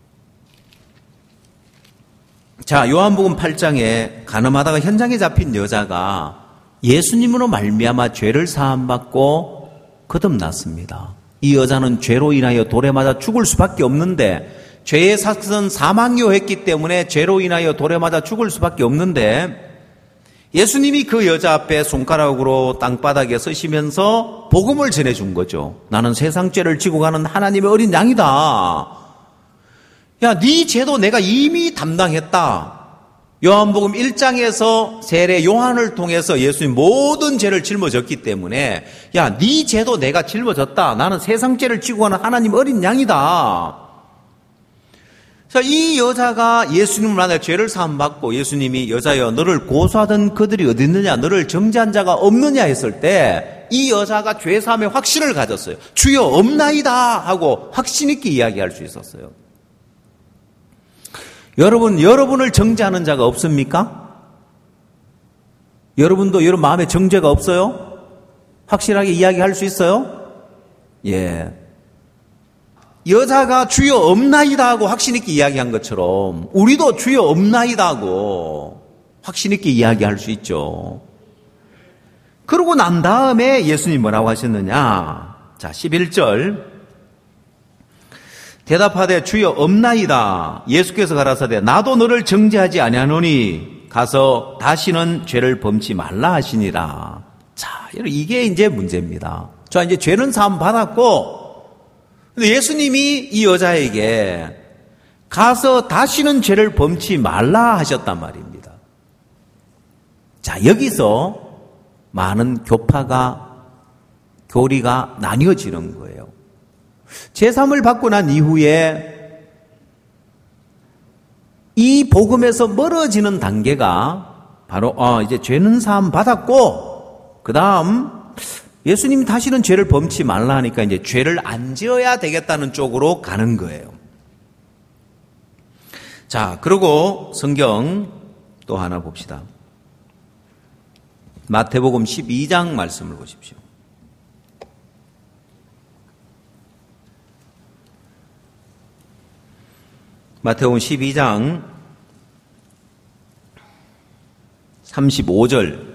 자, 요한복음 팔 장에 가늠하다가 현장에 잡힌 여자가 예수님으로 말미암아 죄를 사함받고 거듭났습니다. 이 여자는 죄로 인하여 돌에 맞아 죽을 수밖에 없는데, 죄의 삭은 사망이요 했기 때문에 죄로 인하여 돌에 맞아 죽을 수밖에 없는데, 예수님이 그 여자 앞에 손가락으로 땅바닥에 서시면서 복음을 전해준 거죠. 나는 세상 죄를 지고 가는 하나님의 어린 양이다. 야, 네 죄도 내가 이미 담당했다. 요한복음 일 장에서 세례 요한을 통해서 예수님 모든 죄를 짊어졌기 때문에, 야, 네 죄도 내가 짊어졌다. 나는 세상 죄를 지고 가는 하나님 어린 양이다. 자, 이 여자가 예수님을 만나 죄를 사함받고 예수님이 여자여 너를 고소하던 그들이 어디 있느냐, 너를 정죄한 자가 없느냐 했을 때 이 여자가 죄 사함의 확신을 가졌어요. 주여 없나이다 하고 확신 있게 이야기할 수 있었어요. 여러분, 여러분을 정죄하는 자가 없습니까? 여러분도 여러분 마음에 정죄가 없어요? 확실하게 이야기할 수 있어요? 예. 여자가 주여 없나이다 하고 확신 있게 이야기한 것처럼 우리도 주여 없나이다 하고 확신 있게 이야기할 수 있죠. 그러고 난 다음에 예수님이 뭐라고 하셨느냐? 자, 십일 절. 대답하되 주여 없나이다. 예수께서 가라사대 나도 너를 정죄하지 아니하노니 가서 다시는 죄를 범치 말라 하시니라. 자, 이게 이제 문제입니다. 자, 이제 죄는 사함 받았고, 근데 예수님이 이 여자에게 가서 다시는 죄를 범치 말라 하셨단 말입니다. 자, 여기서 많은 교파가, 교리가 나뉘어지는 거예요. 제삼을 받고 난 이후에 이 복음에서 멀어지는 단계가 바로 어, 이제 죄는 사함 받았고, 그 다음 예수님이 다시는 죄를 범치 말라 하니까 이제 죄를 안 지어야 되겠다는 쪽으로 가는 거예요. 자, 그리고 성경 또 하나 봅시다. 마태복음 십이 장 말씀을 보십시오. 마태복음 십이 장 삼십오 절.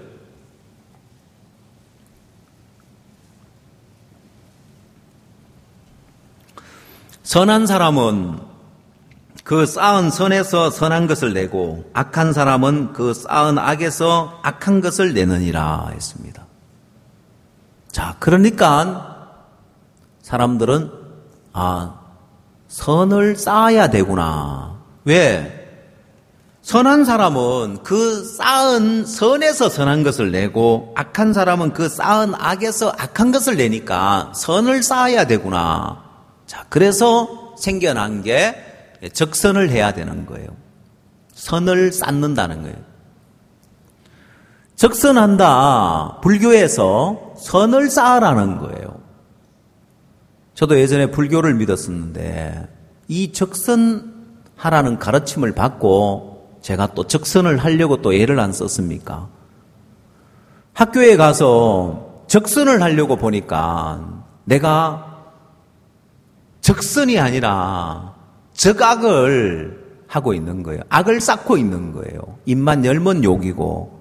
선한 사람은 그 쌓은 선에서 선한 것을 내고 악한 사람은 그 쌓은 악에서 악한 것을 내느니라 했습니다. 자, 그러니까 사람들은 아, 선을 쌓아야 되구나. 왜? 선한 사람은 그 쌓은 선에서 선한 것을 내고 악한 사람은 그 쌓은 악에서 악한 것을 내니까 선을 쌓아야 되구나. 자, 그래서 생겨난 게 적선을 해야 되는 거예요. 선을 쌓는다는 거예요. 적선한다. 불교에서 선을 쌓으라는 거예요. 저도 예전에 불교를 믿었었는데 이 적선하라는 가르침을 받고 제가 또 적선을 하려고 또 애를 안 썼습니까? 학교에 가서 적선을 하려고 보니까 내가 적선이 아니라 적악을 하고 있는 거예요. 악을 쌓고 있는 거예요. 입만 열면 욕이고.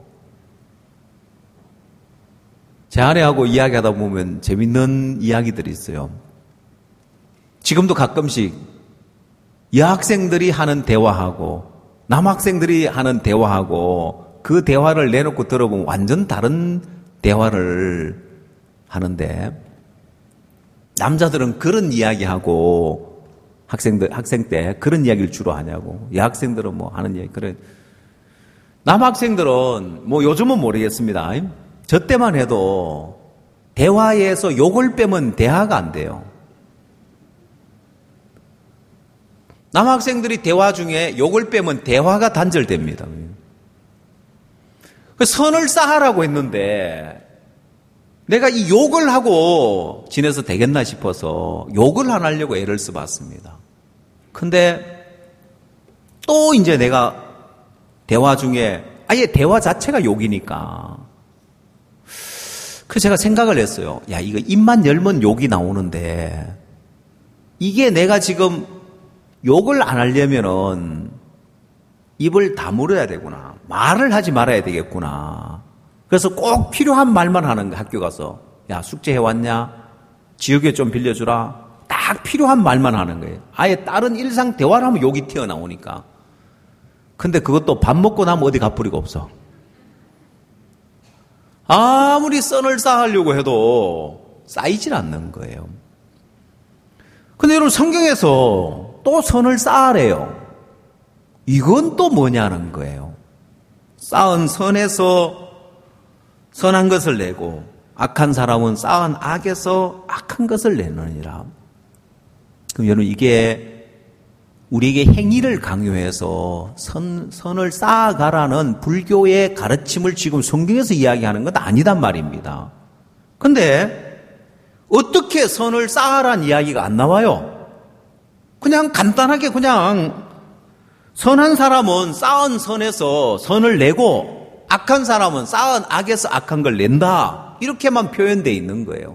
제 아내하고 이야기하다 보면 재밌는 이야기들이 있어요. 지금도 가끔씩 여학생들이 하는 대화하고 남학생들이 하는 대화하고 그 대화를 내놓고 들어보면 완전 다른 대화를 하는데 남자들은 그런 이야기하고 학생들, 학생 때 그런 이야기를 주로 하냐고. 여학생들은 뭐 하는 이야기, 그래. 남학생들은 뭐 요즘은 모르겠습니다. 저 때만 해도 대화에서 욕을 빼면 대화가 안 돼요. 남학생들이 대화 중에 욕을 빼면 대화가 단절됩니다. 선을 쌓으라고 했는데 내가 이 욕을 하고 지내서 되겠나 싶어서 욕을 안 하려고 애를 써봤습니다. 근데 또 이제 내가 대화 중에 아예 대화 자체가 욕이니까 그래서 제가 생각을 했어요. 야, 이거 입만 열면 욕이 나오는데 이게 내가 지금 욕을 안 하려면은 입을 다물어야 되구나. 말을 하지 말아야 되겠구나. 그래서 꼭 필요한 말만 하는 거야, 학교 가서. 야, 숙제 해왔냐? 지우개 좀 빌려주라. 딱 필요한 말만 하는 거예요. 아예 다른 일상 대화를 하면 욕이 튀어나오니까. 근데 그것도 밥 먹고 나면 어디 갚으리가 없어. 아무리 선을 쌓으려고 해도 쌓이질 않는 거예요. 근데 여러분 성경에서 또 선을 쌓으래요. 이건 또 뭐냐는 거예요. 쌓은 선에서 선한 것을 내고 악한 사람은 쌓은 악에서 악한 것을 내느니라. 그럼 여러분 이게 우리에게 행위를 강요해서 선, 선을 쌓아가라는 불교의 가르침을 지금 성경에서 이야기하는 건 아니단 말입니다. 근데 어떻게 선을 쌓아라는 이야기가 안 나와요? 그냥 간단하게 그냥 선한 사람은 쌓은 선에서 선을 내고 악한 사람은 쌓은 악에서 악한 걸 낸다. 이렇게만 표현되어 있는 거예요.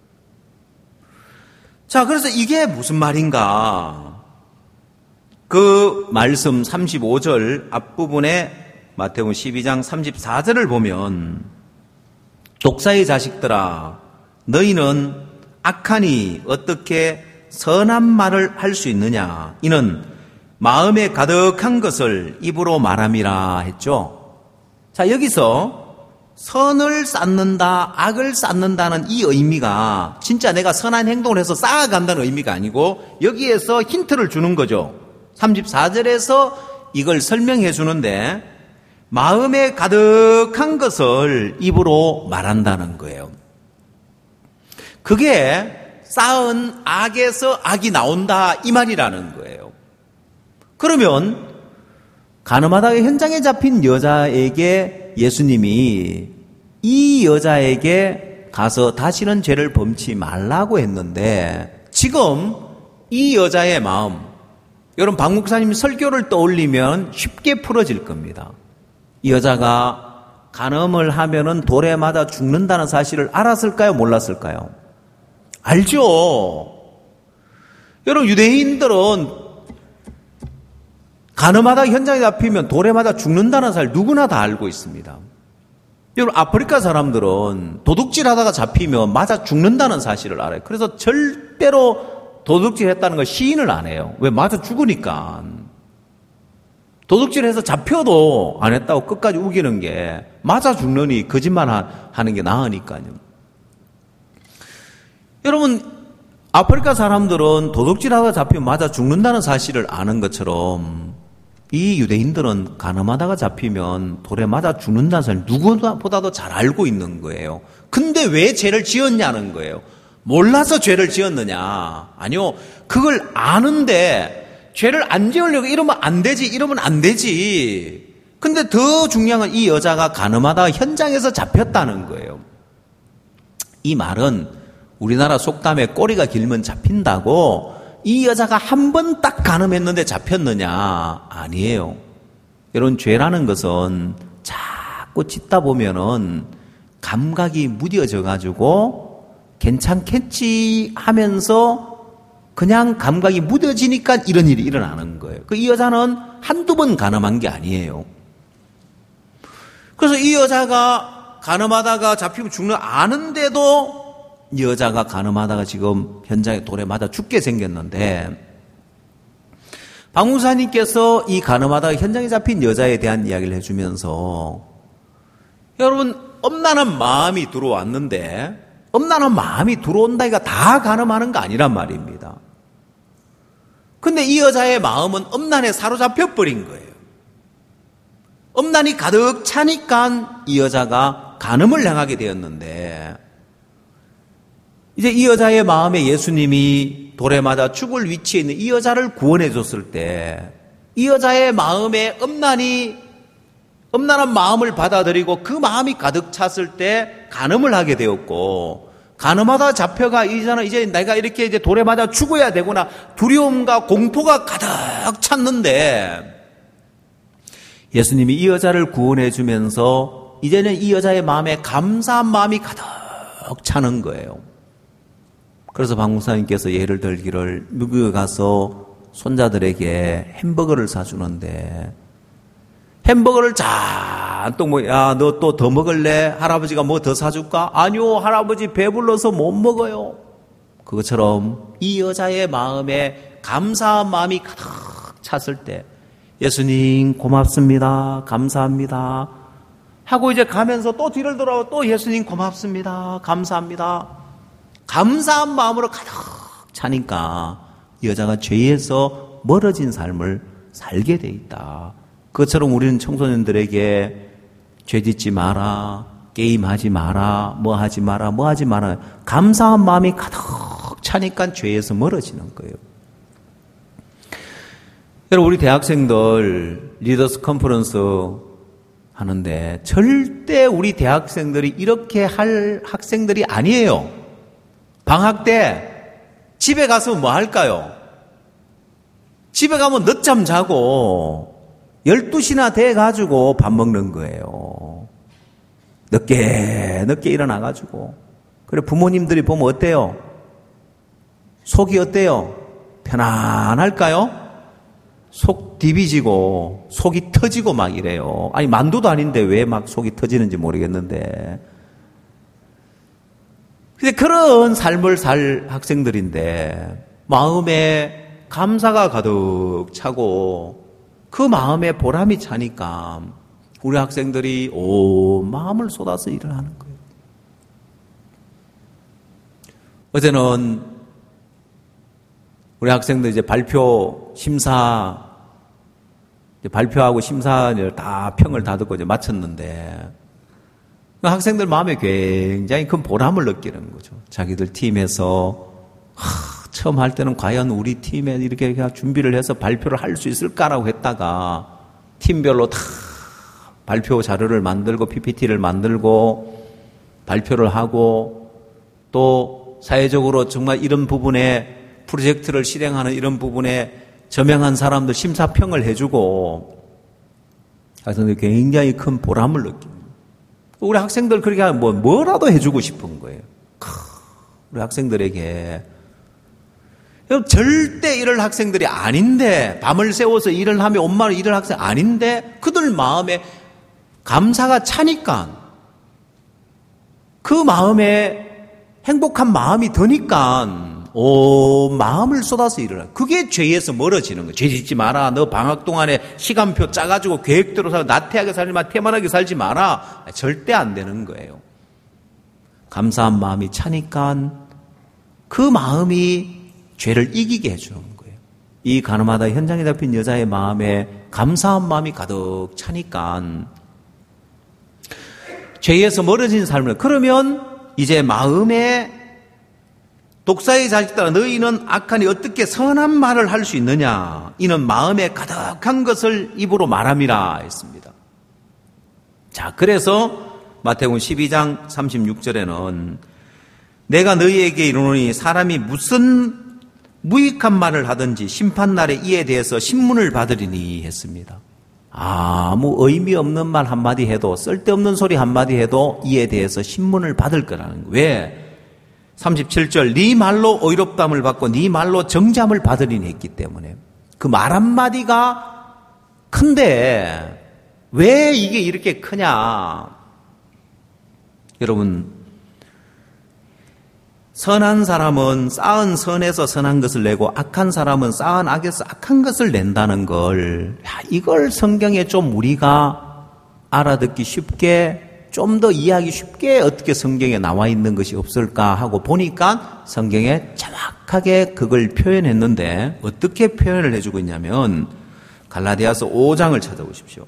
자, 그래서 이게 무슨 말인가? 그 말씀 삼십오 절 앞부분에 마태복음 십이 장 삼십사 절을 보면 독사의 자식들아 너희는 악하니 어떻게 선한 말을 할 수 있느냐? 이는 마음에 가득한 것을 입으로 말함이라 했죠. 자, 여기서 선을 쌓는다, 악을 쌓는다는 이 의미가 진짜 내가 선한 행동을 해서 쌓아간다는 의미가 아니고 여기에서 힌트를 주는 거죠. 삼십사 절에서 이걸 설명해 주는데 마음에 가득한 것을 입으로 말한다는 거예요. 그게 쌓은 악에서 악이 나온다 이 말이라는 거예요. 그러면 가늠하다가 현장에 잡힌 여자에게 예수님이 이 여자에게 가서 다시는 죄를 범치 말라고 했는데 지금 이 여자의 마음, 여러분 박 목사님 설교를 떠올리면 쉽게 풀어질 겁니다. 이 여자가 간음을 하면은 돌에 맞아 죽는다는 사실을 알았을까요? 몰랐을까요? 알죠. 여러분 유대인들은 간음하다 현장에 잡히면 돌에 맞아 죽는다는 사실 누구나 다 알고 있습니다. 여러분 아프리카 사람들은 도둑질하다가 잡히면 맞아 죽는다는 사실을 알아요. 그래서 절대로 도둑질했다는 걸 시인을 안 해요. 왜? 맞아 죽으니까. 도둑질해서 잡혀도 안 했다고 끝까지 우기는 게 맞아 죽느니 거짓말 하는 게 나으니까요. 여러분 아프리카 사람들은 도둑질하다가 잡히면 맞아 죽는다는 사실을 아는 것처럼 이 유대인들은 간음하다가 잡히면 돌에 맞아 죽는다는 사실 누구보다도 잘 알고 있는 거예요. 근데 왜 죄를 지었냐는 거예요. 몰라서 죄를 지었느냐? 아니요. 그걸 아는데 죄를 안 지으려고 이러면 안 되지, 이러면 안 되지. 근데 더 중요한 건 이 여자가 가늠하다가 현장에서 잡혔다는 거예요. 이 말은 우리나라 속담에 꼬리가 길면 잡힌다고 이 여자가 한 번 딱 가늠했는데 잡혔느냐? 아니에요. 여러분, 죄라는 것은 자꾸 짓다 보면은 감각이 무뎌져 가지고 괜찮겠지 하면서 그냥 감각이 무뎌지니까 이런 일이 일어나는 거예요. 그 이 여자는 한두 번 가늠한 게 아니에요. 그래서 이 여자가 가늠하다가 잡히면 죽는 아는데도 이 여자가 가늠하다가 지금 현장에 돌에 맞아 죽게 생겼는데, 박 목사님께서 이 가늠하다가 현장에 잡힌 여자에 대한 이야기를 해주면서, 여러분, 엄란한 마음이 들어왔는데, 엄란한 마음이 들어온다니까 다 가늠하는 거 아니란 말입니다. 근데 이 여자의 마음은 엄란에 사로잡혀 버린 거예요. 엄란이 가득 차니까 이 여자가 간음을 행하게 되었는데, 이제 이 여자의 마음에 예수님이 돌에 맞아 죽을 위치에 있는 이 여자를 구원해 줬을 때, 이 여자의 마음에 엄란이, 엄란한 마음을 받아들이고 그 마음이 가득 찼을 때 간음을 하게 되었고, 간음하다 잡혀가 이 여자는 이제 내가 이렇게 이제 돌에 맞아 죽어야 되구나 두려움과 공포가 가득 찼는데, 예수님이 이 여자를 구원해 주면서 이제는 이 여자의 마음에 감사한 마음이 가득 차는 거예요. 그래서 박 목사님께서 예를 들기를 미국에 가서 손자들에게 햄버거를 사주는데, 햄버거를 잔뜩 뭐, 야, 너 또 더 먹을래? 할아버지가 뭐 더 사줄까? 아니요, 할아버지 배불러서 못 먹어요. 그것처럼 이 여자의 마음에 감사한 마음이 가득 찼을 때, 예수님 고맙습니다, 감사합니다 하고 이제 가면서 또 뒤를 돌아와 또 예수님 고맙습니다, 감사합니다, 감사한 마음으로 가득 차니까 여자가 죄에서 멀어진 삶을 살게 돼 있다. 그것처럼 우리는 청소년들에게 죄 짓지 마라, 게임하지 마라, 뭐 하지 마라, 뭐 하지 마라, 감사한 마음이 가득 차니까 죄에서 멀어지는 거예요. 여러분, 우리 대학생들 리더스 컨퍼런스 하는데 절대 우리 대학생들이 이렇게 할 학생들이 아니에요. 방학 때 집에 가서 뭐 할까요? 집에 가면 늦잠 자고 열두 시나 돼가지고 밥 먹는 거예요. 늦게 늦게 일어나가지고. 그래, 부모님들이 보면 어때요? 속이 어때요? 편안할까요? 속 디비지고 속이 터지고 막 이래요. 아니, 만두도 아닌데 왜 막 속이 터지는지 모르겠는데. 근데 그런 삶을 살 학생들인데 마음에 감사가 가득 차고 그 마음에 보람이 차니까 우리 학생들이 온 마음을 쏟아서 일을 하는 거예요. 어제는 우리 학생들 이제 발표 심사, 이제 발표하고 심사를 다 평을 다 듣고 이제 마쳤는데, 그 학생들 마음에 굉장히 큰 보람을 느끼는 거죠. 자기들 팀에서, 하, 처음 할 때는 과연 우리 팀에 이렇게 준비를 해서 발표를 할 수 있을까라고 했다가, 팀별로 다 발표 자료를 만들고, 피피티를 만들고, 발표를 하고, 또 사회적으로 정말 이런 부분에 프로젝트를 실행하는 이런 부분에 저명한 사람들 심사평을 해주고, 학생들이 굉장히 큰 보람을 느낍니다. 우리 학생들 그렇게 하면 뭐, 뭐라도 해주고 싶은 거예요. 우리 학생들에게. 절대 이럴 학생들이 아닌데, 밤을 새워서 일을 하며 엄마를 일을 학생 아닌데, 그들 마음에 감사가 차니까, 그 마음에 행복한 마음이 드니까, 오, 마음을 쏟아서 일을 하고, 그게 죄에서 멀어지는 거예요. 죄 짓지 마라. 너 방학 동안에 시간표 짜가지고 계획대로 살고 나태하게 살지 마, 태만하게 살지 마라. 절대 안 되는 거예요. 감사한 마음이 차니까 그 마음이 죄를 이기게 해주는 거예요. 이 가늠하다 현장에 잡힌 여자의 마음에 감사한 마음이 가득 차니까 죄에서 멀어진 삶을, 그러면 이제 마음에 독사의 자식들아, 너희는 악하니 어떻게 선한 말을 할 수 있느냐? 이는 마음에 가득한 것을 입으로 말함이라 했습니다. 자, 그래서 마태복음 십이 장 삼십육 절에는 내가 너희에게 이르노니 사람이 무슨 무익한 말을 하든지 심판날에 이에 대해서 신문을 받으리니 했습니다. 아무 의미 없는 말 한마디 해도, 쓸데없는 소리 한마디 해도 이에 대해서 신문을 받을 거라는 거예요. 왜? 삼십칠 절 네 말로 의롭담을 받고 네 말로 정잠을 받으리니 했기 때문에. 그 말 한마디가 큰데 왜 이게 이렇게 크냐? 여러분, 선한 사람은 쌓은 선에서 선한 것을 내고 악한 사람은 쌓은 악에서 악한 것을 낸다는 걸, 야, 이걸 성경에 좀 우리가 알아듣기 쉽게, 좀 더 이해하기 쉽게 어떻게 성경에 나와 있는 것이 없을까 하고 보니까 성경에 정확하게 그걸 표현했는데 어떻게 표현을 해주고 있냐면 갈라디아서 오 장을 찾아보십시오.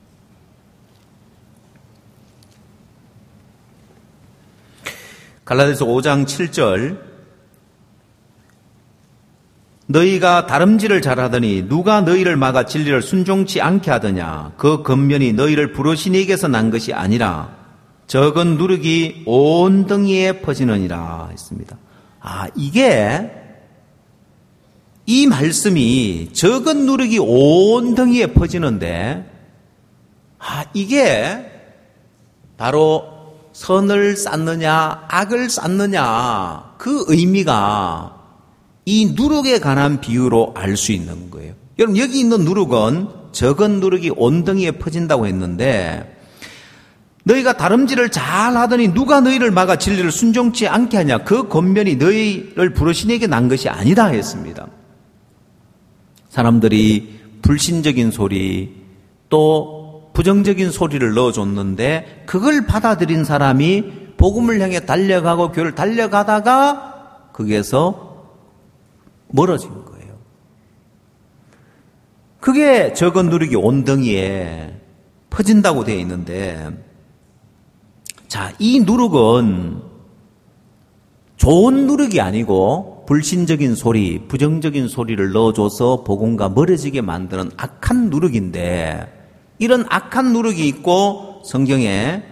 갈라디아서 오 장 칠 절 너희가 다름질을 잘하더니 누가 너희를 막아 진리를 순종치 않게 하더냐. 그 겉면이 너희를 부르신 이에게서 난 것이 아니라 적은 누룩이 온 등이에 퍼지느니라 했습니다. 아, 이게 이 말씀이 적은 누룩이 온 등이에 퍼지는데, 아, 이게 바로 선을 쌓느냐 악을 쌓느냐 그 의미가 이 누룩에 관한 비유로 알 수 있는 거예요. 여러분, 여기 있는 누룩은 적은 누룩이 온덩이에 퍼진다고 했는데 너희가 다름질을 잘 하더니 누가 너희를 막아 진리를 순종치 않게 하냐. 그 겉면이 너희를 부르신 이에게 난 것이 아니다 했습니다. 사람들이 불신적인 소리 또 부정적인 소리를 넣어줬는데 그걸 받아들인 사람이 복음을 향해 달려가고 교회를 달려가다가 거기에서 멀어진 거예요. 그게 적은 누룩이 온덩이에 퍼진다고 되어 있는데, 자, 이 누룩은 좋은 누룩이 아니고 불신적인 소리, 부정적인 소리를 넣어줘서 복음과 멀어지게 만드는 악한 누룩인데, 이런 악한 누룩이 있고 성경에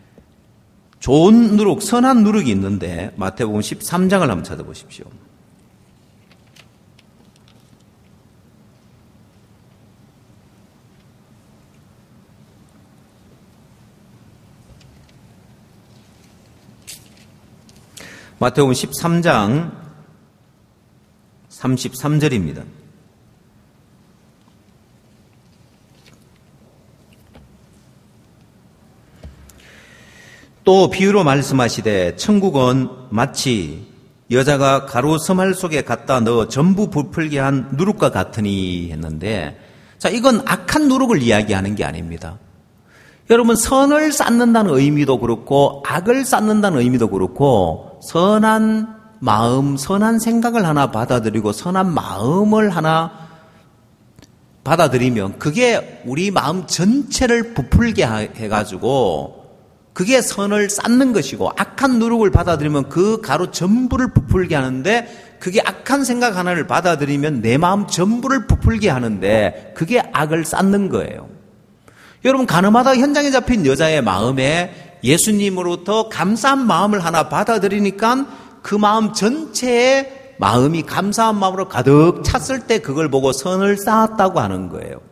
좋은 누룩, 선한 누룩이 있는데 마태복음 십삼 장을 한번 찾아보십시오. 마태복음 십삼 장 삼십삼 절입니다. 또 비유로 말씀하시되 천국은 마치 여자가 가루 서말 속에 갖다 넣어 전부 부풀게 한 누룩과 같으니 했는데, 자, 이건 악한 누룩을 이야기하는 게 아닙니다. 여러분, 선을 쌓는다는 의미도 그렇고 악을 쌓는다는 의미도 그렇고 선한 마음, 선한 생각을 하나 받아들이고 선한 마음을 하나 받아들이면 그게 우리 마음 전체를 부풀게 해가지고 그게 선을 쌓는 것이고, 악한 누룩을 받아들이면 그 가루 전부를 부풀게 하는데, 그게 악한 생각 하나를 받아들이면 내 마음 전부를 부풀게 하는데 그게 악을 쌓는 거예요. 여러분, 가늠하다 현장에 잡힌 여자의 마음에 예수님으로부터 감사한 마음을 하나 받아들이니까 그 마음 전체의 마음이 감사한 마음으로 가득 찼을 때 그걸 보고 선을 쌓았다고 하는 거예요.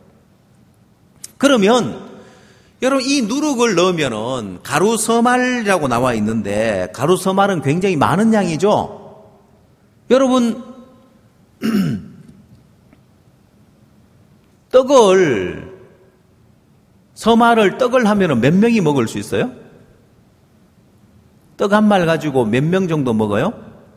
그러면 여러분, 이 누룩을 넣으면은 가루서말이라고 나와 있는데 가루서말은 굉장히 많은 양이죠. 여러분, 떡을 서말을 떡을 하면은 몇 명이 먹을 수 있어요? 떡 한 말 가지고 몇 명 정도 먹어요?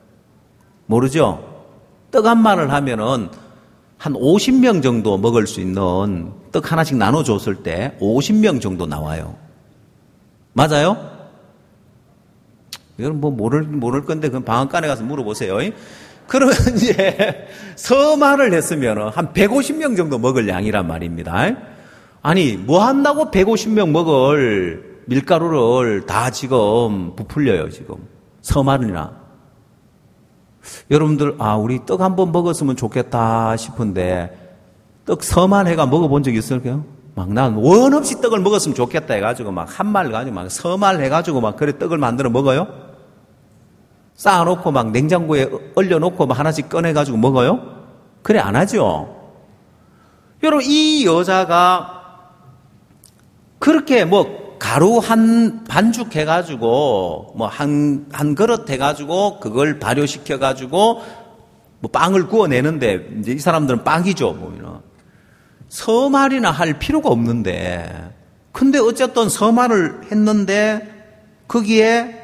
모르죠? 떡 한 말을 하면은 한 오십 명 정도 먹을 수 있는, 떡 하나씩 나눠줬을 때 오십 명 정도 나와요. 맞아요? 이건 뭐 모를, 모를 건데 그럼 방앗간에 가서 물어보세요. 그러면 이제 서말을 했으면 한 백오십 명 정도 먹을 양이란 말입니다. 아니, 뭐 한다고 백오십 명 먹을 밀가루를 다 지금 부풀려요, 지금. 서말이나. 여러분들, 아, 우리 떡 한번 먹었으면 좋겠다 싶은데 떡 서만 해가 먹어본 적 있을까요? 막 난 원 없이 떡을 먹었으면 좋겠다 해가지고 막 한 말 가지고 막 서말 해가지고 막 그래 떡을 만들어 먹어요? 쌓아놓고 막 냉장고에 얼려놓고 막 하나씩 꺼내가지고 먹어요? 그래 안 하죠? 여러분 이 여자가 그렇게 뭐 가루 한 반죽 해가지고 뭐 한 한 그릇 해가지고 그걸 발효시켜가지고 뭐 빵을 구워내는데 이제 이 사람들은 빵이죠 보면은 서말이나 할 필요가 없는데 근데 어쨌든 서말을 했는데 거기에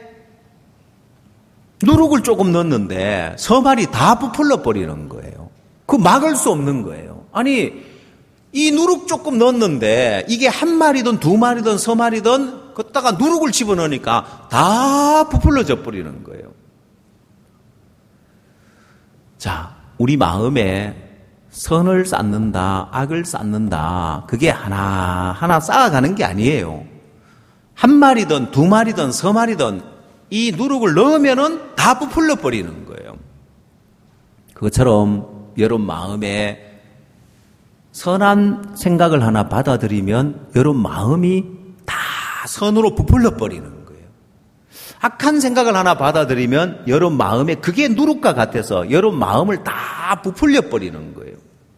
누룩을 조금 넣었는데 서말이 다 부풀러 버리는 거예요. 그 막을 수 없는 거예요. 아니 이 누룩 조금 넣었는데 이게 한 마리든 두 마리든 서말이든 걷다가 누룩을 집어넣으니까 다 부풀러져 버리는 거예요. 자, 우리 마음에 선을 쌓는다, 악을 쌓는다. 그게 하나하나 쌓아가는 게 아니에요. 한 마리든 두 마리든 서마리든 이 누룩을 넣으면은 다 부풀려 버리는 거예요. 그것처럼 여러분 마음에 선한 생각을 하나 받아들이면 여러분 마음이 다 선으로 부풀려 버리는 거예요. 악한 생각을 하나 받아들이면 여러분 마음에 그게 누룩과 같아서 여러분 마음을 다 부풀려 버리는 거예요.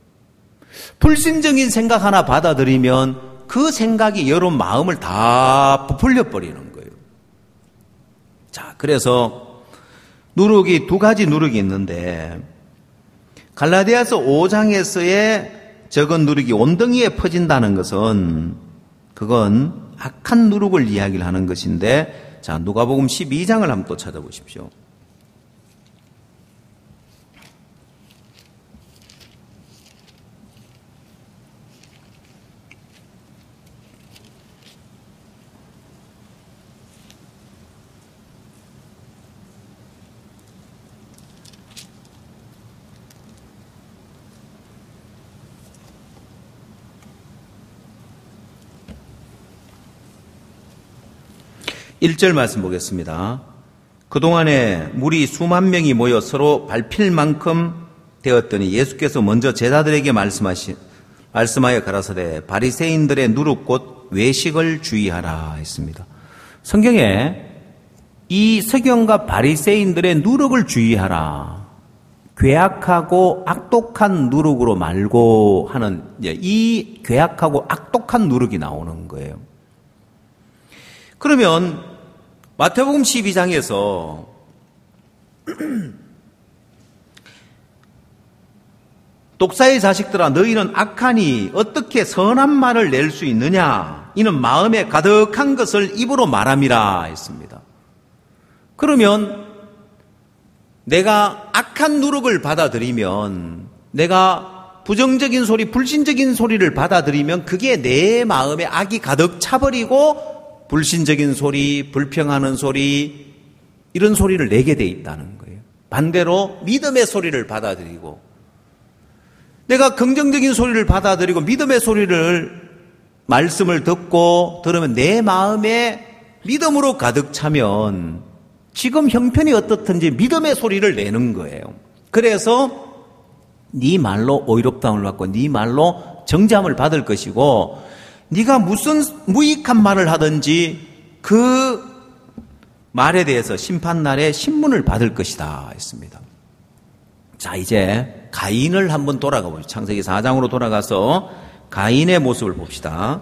불신적인 생각 하나 받아들이면 그 생각이 여러분 마음을 다 부풀려 버리는 거예요. 자, 그래서 누룩이 두 가지 누룩이 있는데 갈라디아서 오 장에서의 적은 누룩이 온덩이에 퍼진다는 것은 그건 악한 누룩을 이야기를 하는 것인데 자, 누가복음 십이 장을 한번 또 찾아보십시오. 일 절 말씀 보겠습니다. 그동안에 무리 수만 명이 모여 서로 밟힐 만큼 되었더니 예수께서 먼저 제자들에게 말씀하시, 말씀하여 가라사대 바리새인들의 누룩 곧 외식을 주의하라 했습니다. 성경에 이 서경과 바리새인들의 누룩을 주의하라. 괴악하고 악독한 누룩으로 말고 하는 이 괴악하고 악독한 누룩이 나오는 거예요. 그러면 마태복음 십이 장에서 독사의 자식들아 너희는 악하니 어떻게 선한 말을 낼 수 있느냐 이는 마음에 가득한 것을 입으로 말함이라 했습니다. 그러면 내가 악한 누룩을 받아들이면 내가 부정적인 소리, 불신적인 소리를 받아들이면 그게 내 마음에 악이 가득 차버리고 불신적인 소리, 불평하는 소리 이런 소리를 내게 돼 있다는 거예요. 반대로 믿음의 소리를 받아들이고 내가 긍정적인 소리를 받아들이고 믿음의 소리를 말씀을 듣고 들으면 내 마음에 믿음으로 가득 차면 지금 형편이 어떻든지 믿음의 소리를 내는 거예요. 그래서 네 말로 오이롭다함을 받고 네 말로 정죄함을 받을 것이고 네가 무슨 무익한 말을 하든지 그 말에 대해서 심판날에 신문을 받을 것이다 했습니다. 자, 이제 가인을 한번 돌아가 보죠. 창세기 사 장으로 돌아가서 가인의 모습을 봅시다.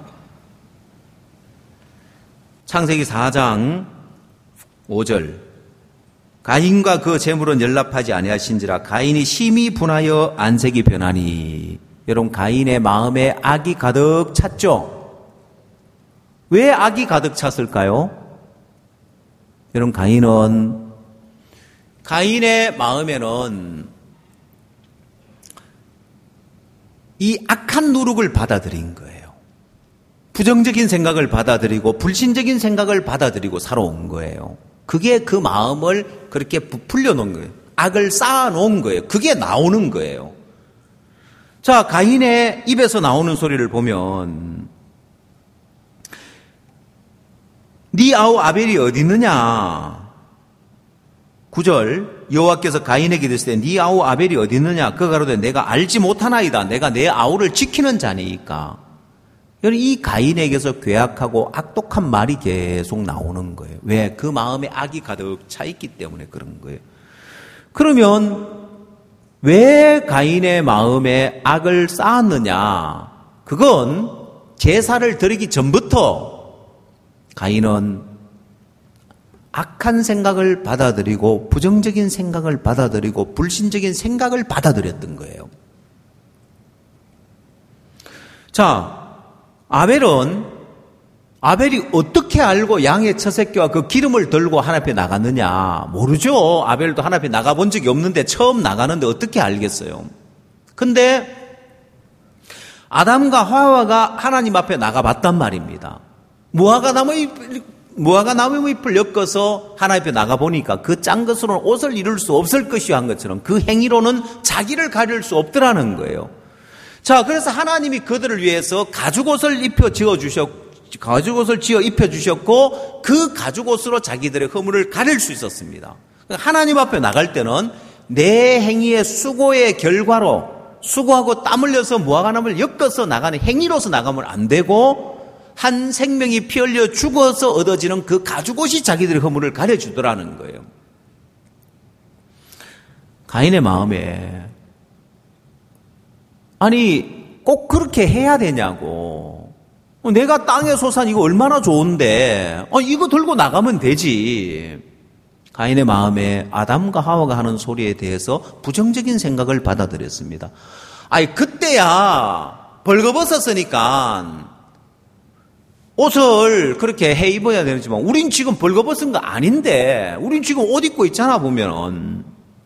창세기 사 장 오 절 가인과 그 재물은 연락하지 아니하신지라 가인이 심히 분하여 안색이 변하니. 여러분 가인의 마음에 악이 가득 찼죠? 왜 악이 가득 찼을까요? 여러분 가인은 가인의 마음에는 이 악한 누룩을 받아들인 거예요. 부정적인 생각을 받아들이고 불신적인 생각을 받아들이고 살아온 거예요. 그게 그 마음을 그렇게 부풀려 놓은 거예요. 악을 쌓아 놓은 거예요. 그게 나오는 거예요. 자, 가인의 입에서 나오는 소리를 보면 네 아우 아벨이 어디 있느냐? 구 절 여호와께서 가인에게 이르시되 네 아우 아벨이 어디 있느냐? 그가 가로되 내가 알지 못하나이다. 내가 내 아우를 지키는 자니까. 여러분, 이 가인에게서 괴악하고 악독한 말이 계속 나오는 거예요. 왜? 그 마음에 악이 가득 차 있기 때문에 그런 거예요. 그러면 왜 가인의 마음에 악을 쌓았느냐? 그건 제사를 드리기 전부터 가인은 악한 생각을 받아들이고 부정적인 생각을 받아들이고 불신적인 생각을 받아들였던 거예요. 자, 아벨은 아벨이 어떻게 알고 양의 처새끼와 그 기름을 들고 하나님 앞에 나갔느냐? 모르죠. 아벨도 하나님 앞에 나가본 적이 없는데 처음 나가는데 어떻게 알겠어요? 근데 아담과 하와가 하나님 앞에 나가봤단 말입니다. 무화과 나무 잎, 무화과 나무 잎을 엮어서 하나님 앞에 나가보니까 그 짠 것으로는 옷을 이룰 수 없을 것이요 한 것처럼 그 행위로는 자기를 가릴 수 없더라는 거예요. 자, 그래서 하나님이 그들을 위해서 가죽옷을 입혀 지어주셨고 가죽옷을 지어 입혀주셨고 그 가죽옷으로 자기들의 허물을 가릴 수 있었습니다. 하나님 앞에 나갈 때는 내 행위의 수고의 결과로 수고하고 땀 흘려서 무화과나무를 엮어서 나가는 행위로서 나가면 안 되고 한 생명이 피 흘려 죽어서 얻어지는 그 가죽옷이 자기들의 허물을 가려주더라는 거예요. 가인의 마음에 아니 꼭 그렇게 해야 되냐고. 내가 땅의 소산 이거 얼마나 좋은데 어, 이거 들고 나가면 되지. 가인의 마음에 아담과 하와가 하는 소리에 대해서 부정적인 생각을 받아들였습니다. 아니 그때야 벌거벗었으니까 옷을 그렇게 해 입어야 되지만 우린 지금 벌거벗은 거 아닌데 우린 지금 옷 입고 있잖아 보면은.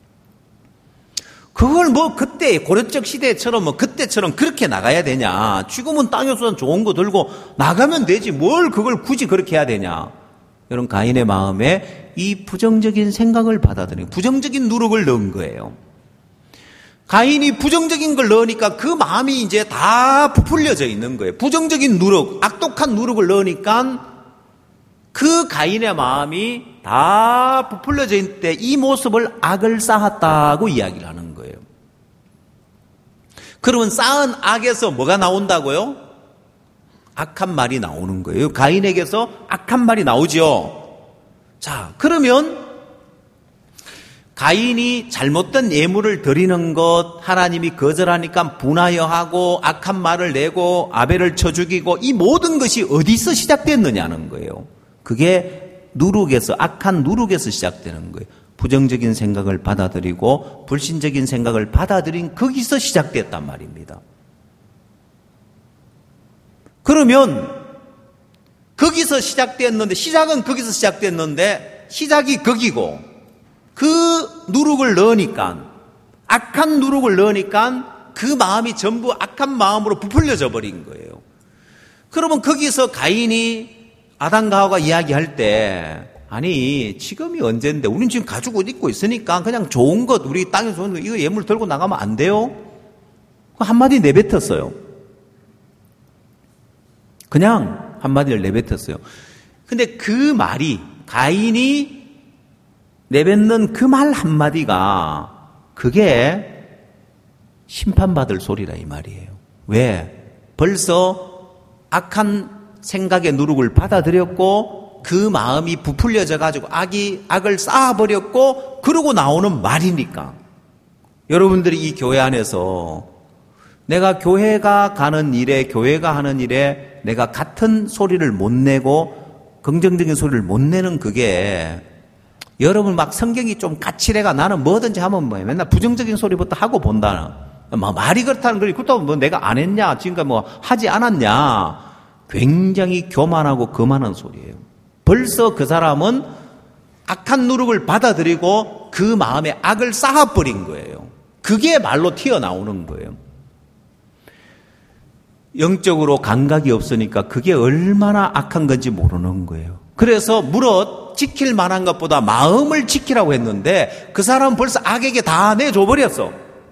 그걸 뭐 그때 고려적 시대처럼 뭐 그때처럼 그렇게 나가야 되냐. 지금은 땅에서 좋은 거 들고 나가면 되지. 뭘 그걸 굳이 그렇게 해야 되냐. 이런 가인의 마음에 이 부정적인 생각을 받아들이고 부정적인 누룩을 넣은 거예요. 가인이 부정적인 걸 넣으니까 그 마음이 이제 다 부풀려져 있는 거예요. 부정적인 누룩, 악독한 누룩을 넣으니까 그 가인의 마음이 다 부풀려져 있을 때 이 모습을 악을 쌓았다고 이야기를 하는 거예요. 그러면 쌓은 악에서 뭐가 나온다고요? 악한 말이 나오는 거예요. 가인에게서 악한 말이 나오죠. 자, 그러면 가인이 잘못된 예물을 드리는 것 하나님이 거절하니까 분하여 하고 악한 말을 내고 아벨을 쳐 죽이고 이 모든 것이 어디서 시작됐느냐는 거예요. 그게 누룩에서 악한 누룩에서 시작되는 거예요. 부정적인 생각을 받아들이고 불신적인 생각을 받아들인 거기서 시작됐단 말입니다. 그러면 거기서 시작됐는데 시작은 거기서 시작됐는데 시작이 거기고 그 누룩을 넣으니까 악한 누룩을 넣으니까 그 마음이 전부 악한 마음으로 부풀려져 버린 거예요. 그러면 거기서 가인이 아담과 하와가 이야기할 때 아니 지금이 언젠데 우린 지금 가죽 옷 입고 있으니까 그냥 좋은 것 우리 땅에 좋은 것 이거 예물 들고 나가면 안 돼요? 한마디 내뱉었어요. 그냥 한마디를 내뱉었어요. 근데 그 말이 가인이 내뱉는 그 말 한마디가 그게 심판받을 소리라 이 말이에요. 왜? 벌써 악한 생각의 누룩을 받아들였고 그 마음이 부풀려져 가지고 악이 악을 쌓아버렸고 그러고 나오는 말이니까. 여러분들이 이 교회 안에서 내가 교회가 가는 일에 교회가 하는 일에 내가 같은 소리를 못 내고 긍정적인 소리를 못 내는 그게 여러분 막 성경이 좀 까칠해가 나는 뭐든지 하면 뭐 맨날 부정적인 소리부터 하고 본다는 막 말이 그렇다는 거리 그것도 뭐 내가 안 했냐 지금까지 뭐 하지 않았냐 굉장히 교만하고 거만한 소리예요. 벌써 그 사람은 악한 누룩을 받아들이고 그 마음에 악을 쌓아버린 거예요. 그게 말로 튀어나오는 거예요. 영적으로 감각이 없으니까 그게 얼마나 악한 건지 모르는 거예요. 그래서 무릇 지킬 만한 것보다 마음을 지키라고 했는데 그 사람은 벌써 악에게 다 내줘버렸어.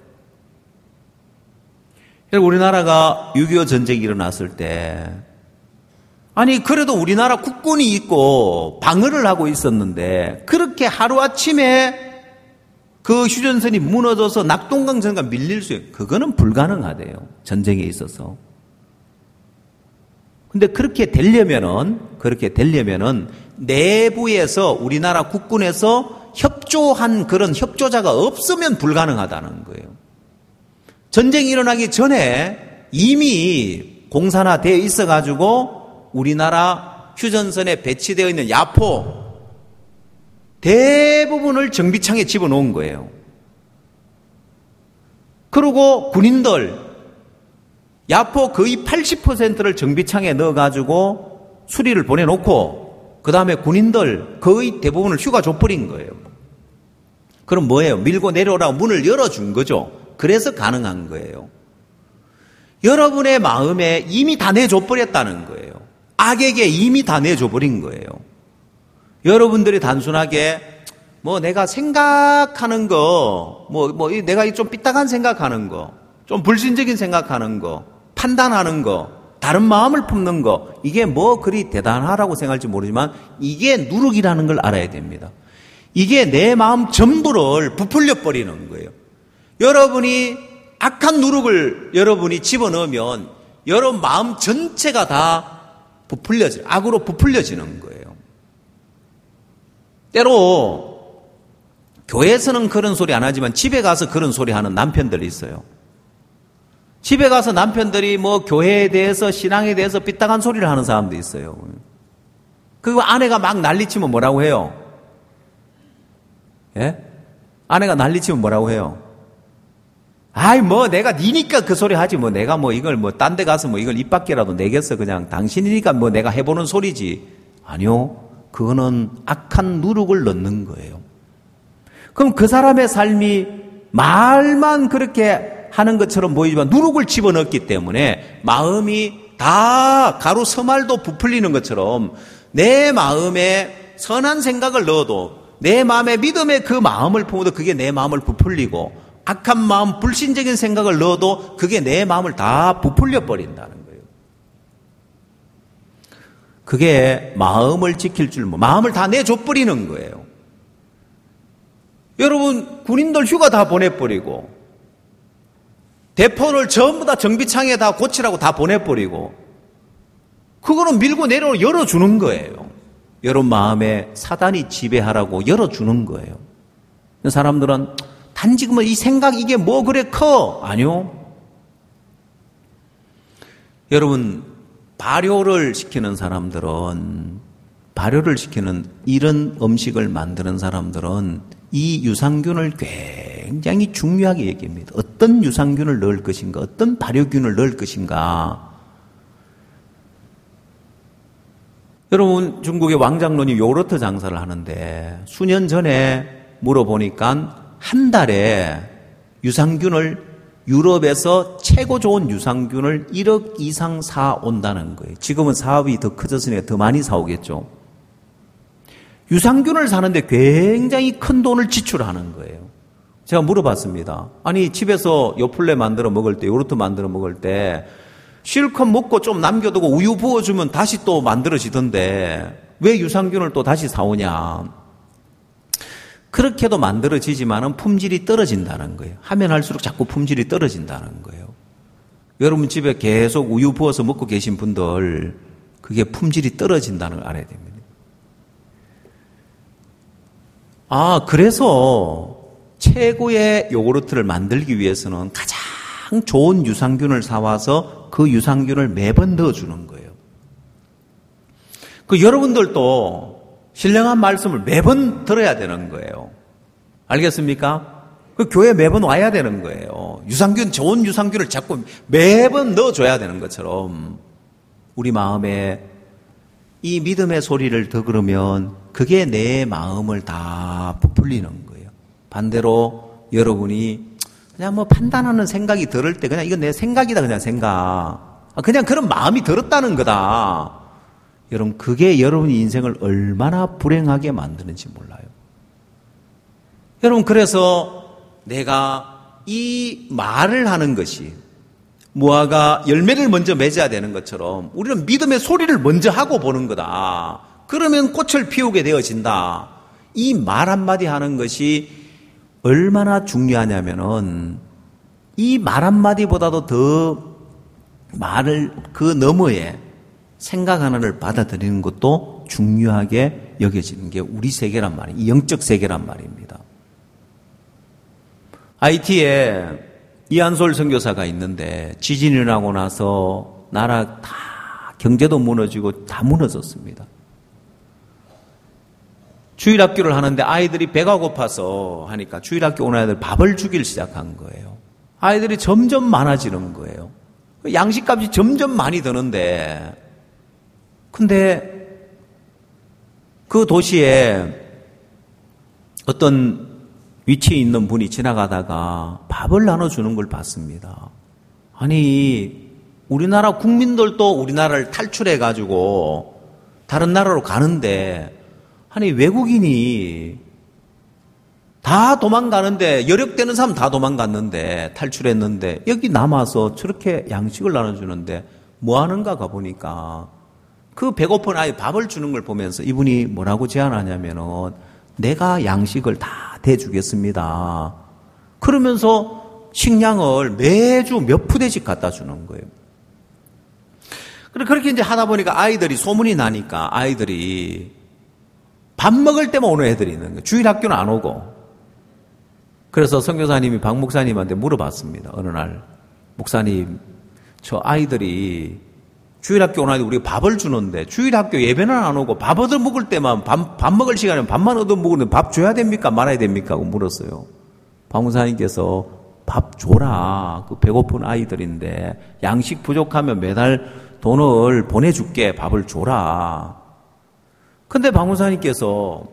우리나라가 육이오 전쟁이 일어났을 때 아니 그래도 우리나라 국군이 있고 방어를 하고 있었는데 그렇게 하루아침에 그 휴전선이 무너져서 낙동강 전과 밀릴 수 있어요. 그거는 불가능하대요. 전쟁에 있어서. 근데 그렇게 되려면은, 그렇게 되려면은 내부에서 우리나라 국군에서 협조한 그런 협조자가 없으면 불가능하다는 거예요. 전쟁이 일어나기 전에 이미 공산화되어 있어가지고 우리나라 휴전선에 배치되어 있는 야포 대부분을 정비창에 집어넣은 거예요. 그리고 군인들 야포 거의 팔십 퍼센트를 정비창에 넣어가지고 수리를 보내놓고 그 다음에 군인들 거의 대부분을 휴가 줘버린 거예요. 그럼 뭐예요? 밀고 내려오라고 문을 열어준 거죠. 그래서 가능한 거예요. 여러분의 마음에 이미 다 내줘버렸다는 거예요. 악에게 이미 다 내줘버린 거예요. 여러분들이 단순하게 뭐 내가 생각하는 거, 뭐, 뭐 내가 좀 삐딱한 생각하는 거, 좀 불신적인 생각하는 거, 판단하는 거, 다른 마음을 품는 거, 이게 뭐 그리 대단하다고 생각할지 모르지만 이게 누룩이라는 걸 알아야 됩니다. 이게 내 마음 전부를 부풀려 버리는 거예요. 여러분이 악한 누룩을 여러분이 집어넣으면 여러분 마음 전체가 다 부풀려져, 악으로 부풀려지는 거예요. 때로 교회에서는 그런 소리 안 하지만 집에 가서 그런 소리 하는 남편들이 있어요. 집에 가서 남편들이 뭐 교회에 대해서 신앙에 대해서 삐딱한 소리를 하는 사람도 있어요. 그리고 아내가 막 난리치면 뭐라고 해요? 예? 아내가 난리치면 뭐라고 해요? 아이 뭐 내가 니니까 그 소리 하지 뭐 내가 뭐 이걸 뭐 딴 데 가서 뭐 이걸 입 밖에라도 내겠어. 그냥 당신이니까 뭐 내가 해보는 소리지. 아니요. 그거는 악한 누룩을 넣는 거예요. 그럼 그 사람의 삶이 말만 그렇게 하는 것처럼 보이지만 누룩을 집어넣었기 때문에 마음이 다 가루 서말도 부풀리는 것처럼 내 마음에 선한 생각을 넣어도 내 마음에 믿음의 그 마음을 품어도 그게 내 마음을 부풀리고 악한 마음, 불신적인 생각을 넣어도 그게 내 마음을 다 부풀려 버린다는 거예요. 그게 마음을 지킬 줄, 마음을 다 내줘 버리는 거예요. 여러분, 군인들 휴가 다 보내버리고, 대포를 전부 다 정비창에 다 고치라고 다 보내버리고, 그거는 밀고 내려 열어주는 거예요. 여러분 마음에 사단이 지배하라고 열어주는 거예요. 사람들은 단지 뭐 이 생각 이게 뭐 그래 커? 아니요. 여러분 발효를 시키는 사람들은 발효를 시키는 이런 음식을 만드는 사람들은 이 유산균을 굉장히 중요하게 얘기합니다. 어떤 유산균을 넣을 것인가, 어떤 발효균을 넣을 것인가. 여러분 중국의 왕장로님 요구르트 장사를 하는데 수년 전에 물어보니까 한 달에 유산균을 유럽에서 최고 좋은 유산균을 일억 이상 사온다는 거예요. 지금은 사업이 더 커졌으니까 더 많이 사오겠죠. 유산균을 사는데 굉장히 큰 돈을 지출하는 거예요. 제가 물어봤습니다. 아니 집에서 요플레 만들어 먹을 때, 요구르트 만들어 먹을 때 실컷 먹고 좀 남겨두고 우유 부어주면 다시 또 만들어지던데 왜 유산균을 또 다시 사오냐. 그렇게도 만들어지지만은 품질이 떨어진다는 거예요. 하면 할수록 자꾸 품질이 떨어진다는 거예요. 여러분 집에 계속 우유 부어서 먹고 계신 분들 그게 품질이 떨어진다는 걸 알아야 됩니다. 아, 그래서 최고의 요구르트를 만들기 위해서는 가장 좋은 유산균을 사와서 그 유산균을 매번 넣어주는 거예요. 그 여러분들도 신령한 말씀을 매번 들어야 되는 거예요. 알겠습니까? 그 교회 매번 와야 되는 거예요. 유산균, 좋은 유산균을 자꾸 매번 넣어줘야 되는 것처럼 우리 마음에 이 믿음의 소리를 더 들으면 그게 내 마음을 다 부풀리는 거예요. 반대로 여러분이 그냥 뭐 판단하는 생각이 들을 때 그냥 이건 내 생각이다 그냥 생각. 그냥 그런 마음이 들었다는 거다. 여러분 그게 여러분의 인생을 얼마나 불행하게 만드는지 몰라요. 여러분 그래서 내가 이 말을 하는 것이 무화과 열매를 먼저 맺어야 되는 것처럼 우리는 믿음의 소리를 먼저 하고 보는 거다. 그러면 꽃을 피우게 되어진다. 이 말 한마디 하는 것이 얼마나 중요하냐면은 이 말 한마디보다도 더 말을 그 너머에 생각 하나를 받아들이는 것도 중요하게 여겨지는 게 우리 세계란 말이에요. 이 영적 세계란 말입니다. 아이티에 이한솔 선교사가 있는데 지진이 나고 나서 나라 다 경제도 무너지고 다 무너졌습니다. 주일학교를 하는데 아이들이 배가 고파서 하니까 주일학교 오는 아이들 밥을 주길 시작한 거예요. 아이들이 점점 많아지는 거예요. 양식값이 점점 많이 드는데 근데 그 도시에 어떤 위치에 있는 분이 지나가다가 밥을 나눠주는 걸 봤습니다. 아니 우리나라 국민들도 우리나라를 탈출해가지고 다른 나라로 가는데 아니 외국인이 다 도망가는데 여력되는 사람 다 도망갔는데 탈출했는데 여기 남아서 저렇게 양식을 나눠주는데 뭐 하는가 가보니까 그 배고픈 아이 밥을 주는 걸 보면서 이분이 뭐라고 제안하냐면은 내가 양식을 다 대주겠습니다. 그러면서 식량을 매주 몇 푸대씩 갖다 주는 거예요. 그렇게 이제 하다 보니까 아이들이 소문이 나니까 아이들이 밥 먹을 때만 오는 애들이 있는 거예요. 주일 학교는 안 오고. 그래서 선교사님이 박 목사님한테 물어봤습니다. 어느 날 목사님 저 아이들이 주일학교 오는 아이들 우리가 밥을 주는데 주일학교 예배는 안 오고 밥 얻어 먹을 때만 밥, 밥 먹을 시간에 밥만 얻어 먹는데 밥 줘야 됩니까 말아야 됩니까 하고 물었어요. 박 목사님께서 밥 줘라. 그 배고픈 아이들인데 양식 부족하면 매달 돈을 보내줄게. 밥을 줘라. 근데 박 목사님께서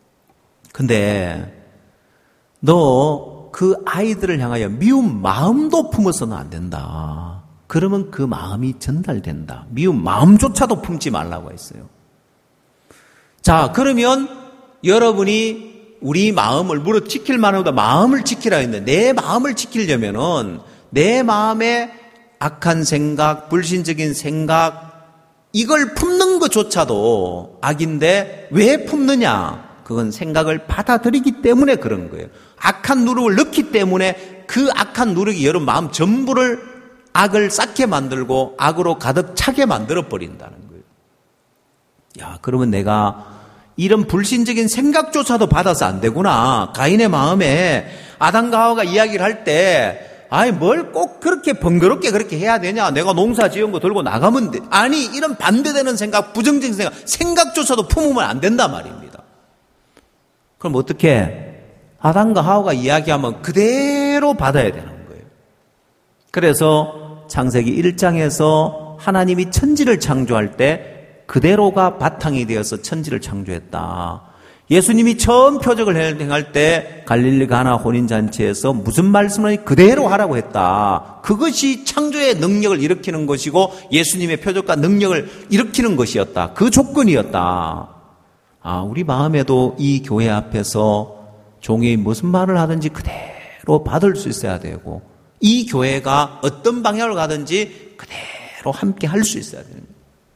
근데 너 그 아이들을 향하여 미운 마음도 품어서는 안 된다. 그러면 그 마음이 전달된다. 미운 마음조차도 품지 말라고 했어요. 자, 그러면 여러분이 우리 마음을 무릇 지킬 만하다 마음을 지키라 했는데 내 마음을 지키려면은 내 마음에 악한 생각, 불신적인 생각 이걸 품는 것조차도 악인데 왜 품느냐? 그건 생각을 받아들이기 때문에 그런 거예요. 악한 누룩을 넣기 때문에 그 악한 누룩이 여러분 마음 전부를 악을 쌓게 만들고 악으로 가득 차게 만들어 버린다는 거예요. 야, 그러면 내가 이런 불신적인 생각조차도 받아서 안 되구나. 가인의 마음에 아담과 하와가 이야기를 할 때 아이 뭘 꼭 그렇게 번거롭게 그렇게 해야 되냐. 내가 농사 지은 거 들고 나가면 돼. 아니 이런 반대되는 생각, 부정적인 생각, 생각조차도 품으면 안 된단 말입니다. 그럼 어떻게 아담과 하와가 이야기하면 그대로 받아야 되는 거예요. 그래서 창세기 일 장에서 하나님이 천지를 창조할 때 그대로가 바탕이 되어서 천지를 창조했다. 예수님이 처음 표적을 행할 때 갈릴리 가나 혼인잔치에서 무슨 말씀을 그대로 하라고 했다. 그것이 창조의 능력을 일으키는 것이고 예수님의 표적과 능력을 일으키는 것이었다. 그 조건이었다. 아, 우리 마음에도 이 교회 앞에서 종이 무슨 말을 하든지 그대로 받을 수 있어야 되고 이 교회가 어떤 방향으로 가든지 그대로 함께 할 수 있어야 됩니다.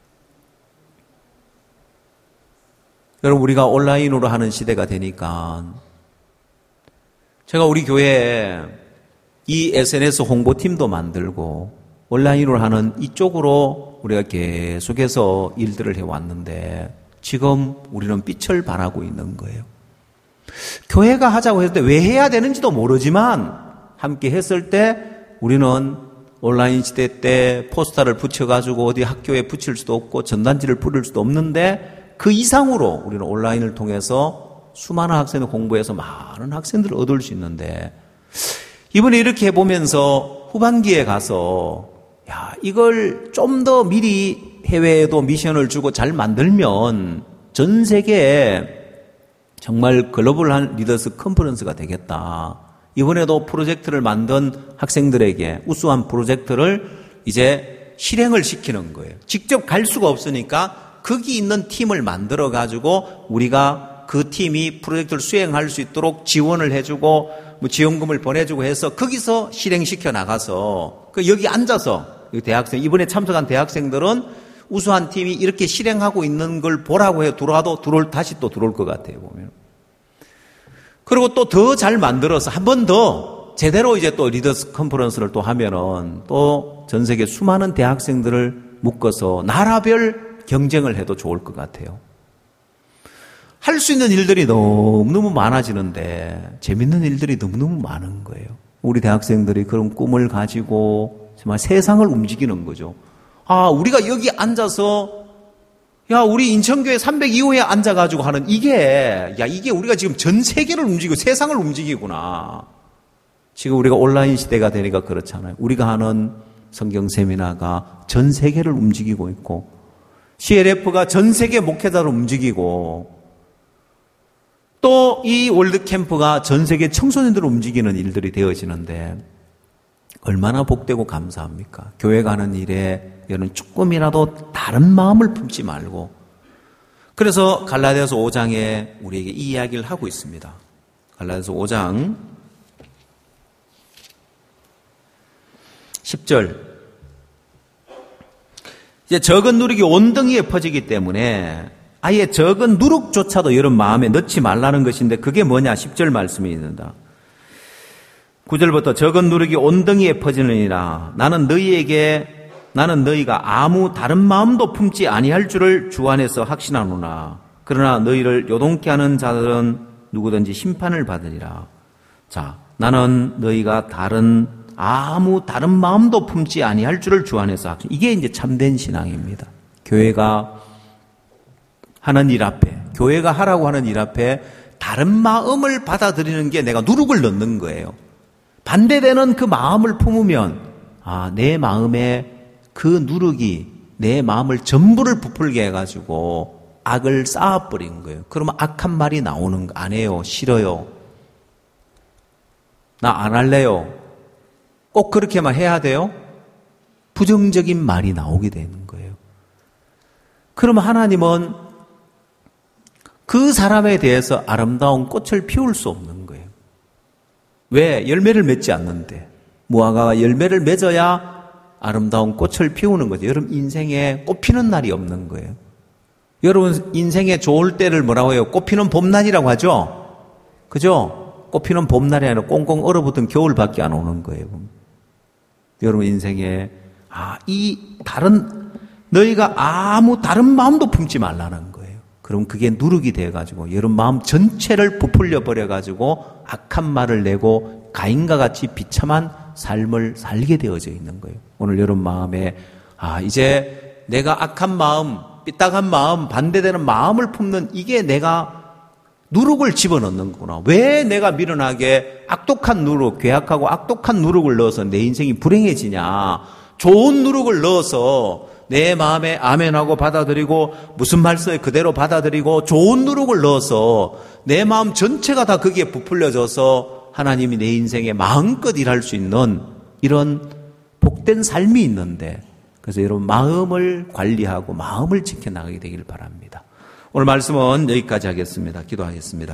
여러분 우리가 온라인으로 하는 시대가 되니까 제가 우리 교회에 이 에스엔에스 홍보팀도 만들고 온라인으로 하는 이쪽으로 우리가 계속해서 일들을 해왔는데 지금 우리는 빛을 발하고 있는 거예요. 교회가 하자고 했을 때 왜 해야 되는지도 모르지만 함께 했을 때 우리는 온라인 시대 때 포스터를 붙여가지고 어디 학교에 붙일 수도 없고 전단지를 뿌릴 수도 없는데 그 이상으로 우리는 온라인을 통해서 수많은 학생을 공부해서 많은 학생들을 얻을 수 있는데 이번에 이렇게 해보면서 후반기에 가서 야 이걸 좀 더 미리 해외에도 미션을 주고 잘 만들면 전 세계에 정말 글로벌한 리더스 컨퍼런스가 되겠다. 이번에도 프로젝트를 만든 학생들에게 우수한 프로젝트를 이제 실행을 시키는 거예요. 직접 갈 수가 없으니까 거기 있는 팀을 만들어 가지고 우리가 그 팀이 프로젝트를 수행할 수 있도록 지원을 해주고 뭐 지원금을 보내주고 해서 거기서 실행시켜 나가서 그 여기 앉아서 대학생 이번에 참석한 대학생들은 우수한 팀이 이렇게 실행하고 있는 걸 보라고 해요. 들어와도 들어올 다시 또 들어올 것 같아요 보면. 그리고 또 더 잘 만들어서 한 번 더 제대로 이제 또 리더스 컨퍼런스를 또 하면은 또 전 세계 수많은 대학생들을 묶어서 나라별 경쟁을 해도 좋을 것 같아요. 할 수 있는 일들이 너무너무 많아지는데 재밌는 일들이 너무너무 많은 거예요. 우리 대학생들이 그런 꿈을 가지고 정말 세상을 움직이는 거죠. 아, 우리가 여기 앉아서 야, 우리 인천교회 삼백이 호에 앉아가지고 하는 이게, 야, 이게 우리가 지금 전 세계를 움직이고 세상을 움직이구나. 지금 우리가 온라인 시대가 되니까 그렇잖아요. 우리가 하는 성경 세미나가 전 세계를 움직이고 있고, 씨엘에프가 전 세계 목회자를 움직이고, 또 이 월드캠프가 전 세계 청소년들을 움직이는 일들이 되어지는데, 얼마나 복되고 감사합니까? 교회 가는 일에 여러분 조금이라도 다른 마음을 품지 말고. 그래서 갈라디아서 오 장에 우리에게 이 이야기를 하고 있습니다. 갈라디아서 오 장 십 절. 이제 적은 누룩이 온덩이에 퍼지기 때문에 아예 적은 누룩조차도 여러분 마음에 넣지 말라는 것인데 그게 뭐냐? 십 절 말씀이 있는다. 구 절부터 적은 누룩이 온덩이에 퍼지느니라. 나는 너희에게 나는 너희가 아무 다른 마음도 품지 아니할 줄을 주 안에서 확신하노라. 그러나 너희를 요동케 하는 자들은 누구든지 심판을 받으리라. 자, 나는 너희가 다른 아무 다른 마음도 품지 아니할 줄을 주 안에서 확신. 이게 이제 참된 신앙입니다. 교회가 하는 일 앞에, 교회가 하라고 하는 일 앞에 다른 마음을 받아들이는 게 내가 누룩을 넣는 거예요. 반대되는 그 마음을 품으면 아, 내 마음에 그 누룩이 내 마음을 전부를 부풀게 해가지고 악을 쌓아버린 거예요. 그러면 악한 말이 나오는 거 안 해요. 싫어요. 나 안 할래요. 꼭 그렇게만 해야 돼요? 부정적인 말이 나오게 되는 거예요. 그러면 하나님은 그 사람에 대해서 아름다운 꽃을 피울 수 없는 거예요. 왜? 열매를 맺지 않는데. 무화과가 열매를 맺어야 아름다운 꽃을 피우는 거죠. 여러분 인생에 꽃 피는 날이 없는 거예요. 여러분 인생에 좋을 때를 뭐라고 해요? 꽃 피는 봄날이라고 하죠? 그죠? 꽃 피는 봄날이 아니라 꽁꽁 얼어붙은 겨울밖에 안 오는 거예요. 여러분 인생에 아, 이 다른 너희가 아무 다른 마음도 품지 말라는 거예요. 그럼 그게 누룩이 돼가지고 여러분 마음 전체를 부풀려 버려가지고 악한 말을 내고 가인과 같이 비참한 삶을 살게 되어져 있는 거예요. 오늘 여러분 마음에 아 이제 내가 악한 마음, 삐딱한 마음, 반대되는 마음을 품는 이게 내가 누룩을 집어넣는 거구나. 왜 내가 미련하게 악독한 누룩, 괴악하고 악독한 누룩을 넣어서 내 인생이 불행해지냐. 좋은 누룩을 넣어서 내 마음에 아멘하고 받아들이고 무슨 말씀에 그대로 받아들이고 좋은 누룩을 넣어서 내 마음 전체가 다 거기에 부풀려져서 하나님이 내 인생에 마음껏 일할 수 있는 이런 복된 삶이 있는데 그래서 여러분 마음을 관리하고 마음을 지켜나가게 되기를 바랍니다. 오늘 말씀은 여기까지 하겠습니다. 기도하겠습니다.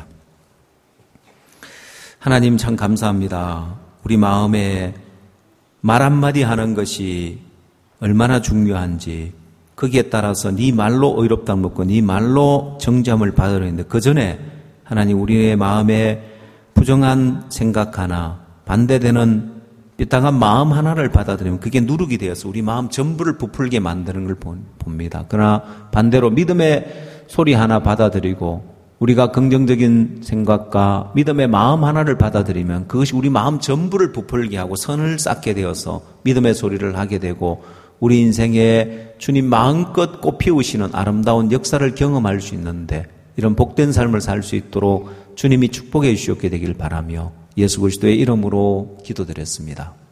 하나님 참 감사합니다. 우리 마음에 말 한마디 하는 것이 얼마나 중요한지 거기에 따라서 네 말로 의롭다 먹고 네 말로 정죄함을 받으려 했는데 그 전에 하나님 우리의 마음에 부정한 생각 하나 반대되는 삐딱한 마음 하나를 받아들이면 그게 누룩이 되어서 우리 마음 전부를 부풀게 만드는 걸 봅니다. 그러나 반대로 믿음의 소리 하나 받아들이고 우리가 긍정적인 생각과 믿음의 마음 하나를 받아들이면 그것이 우리 마음 전부를 부풀게 하고 선을 쌓게 되어서 믿음의 소리를 하게 되고 우리 인생에 주님 마음껏 꽃피우시는 아름다운 역사를 경험할 수 있는데 이런 복된 삶을 살 수 있도록 주님이 축복해 주시옵게 되길 바라며 예수 그리스도의 이름으로 기도드렸습니다.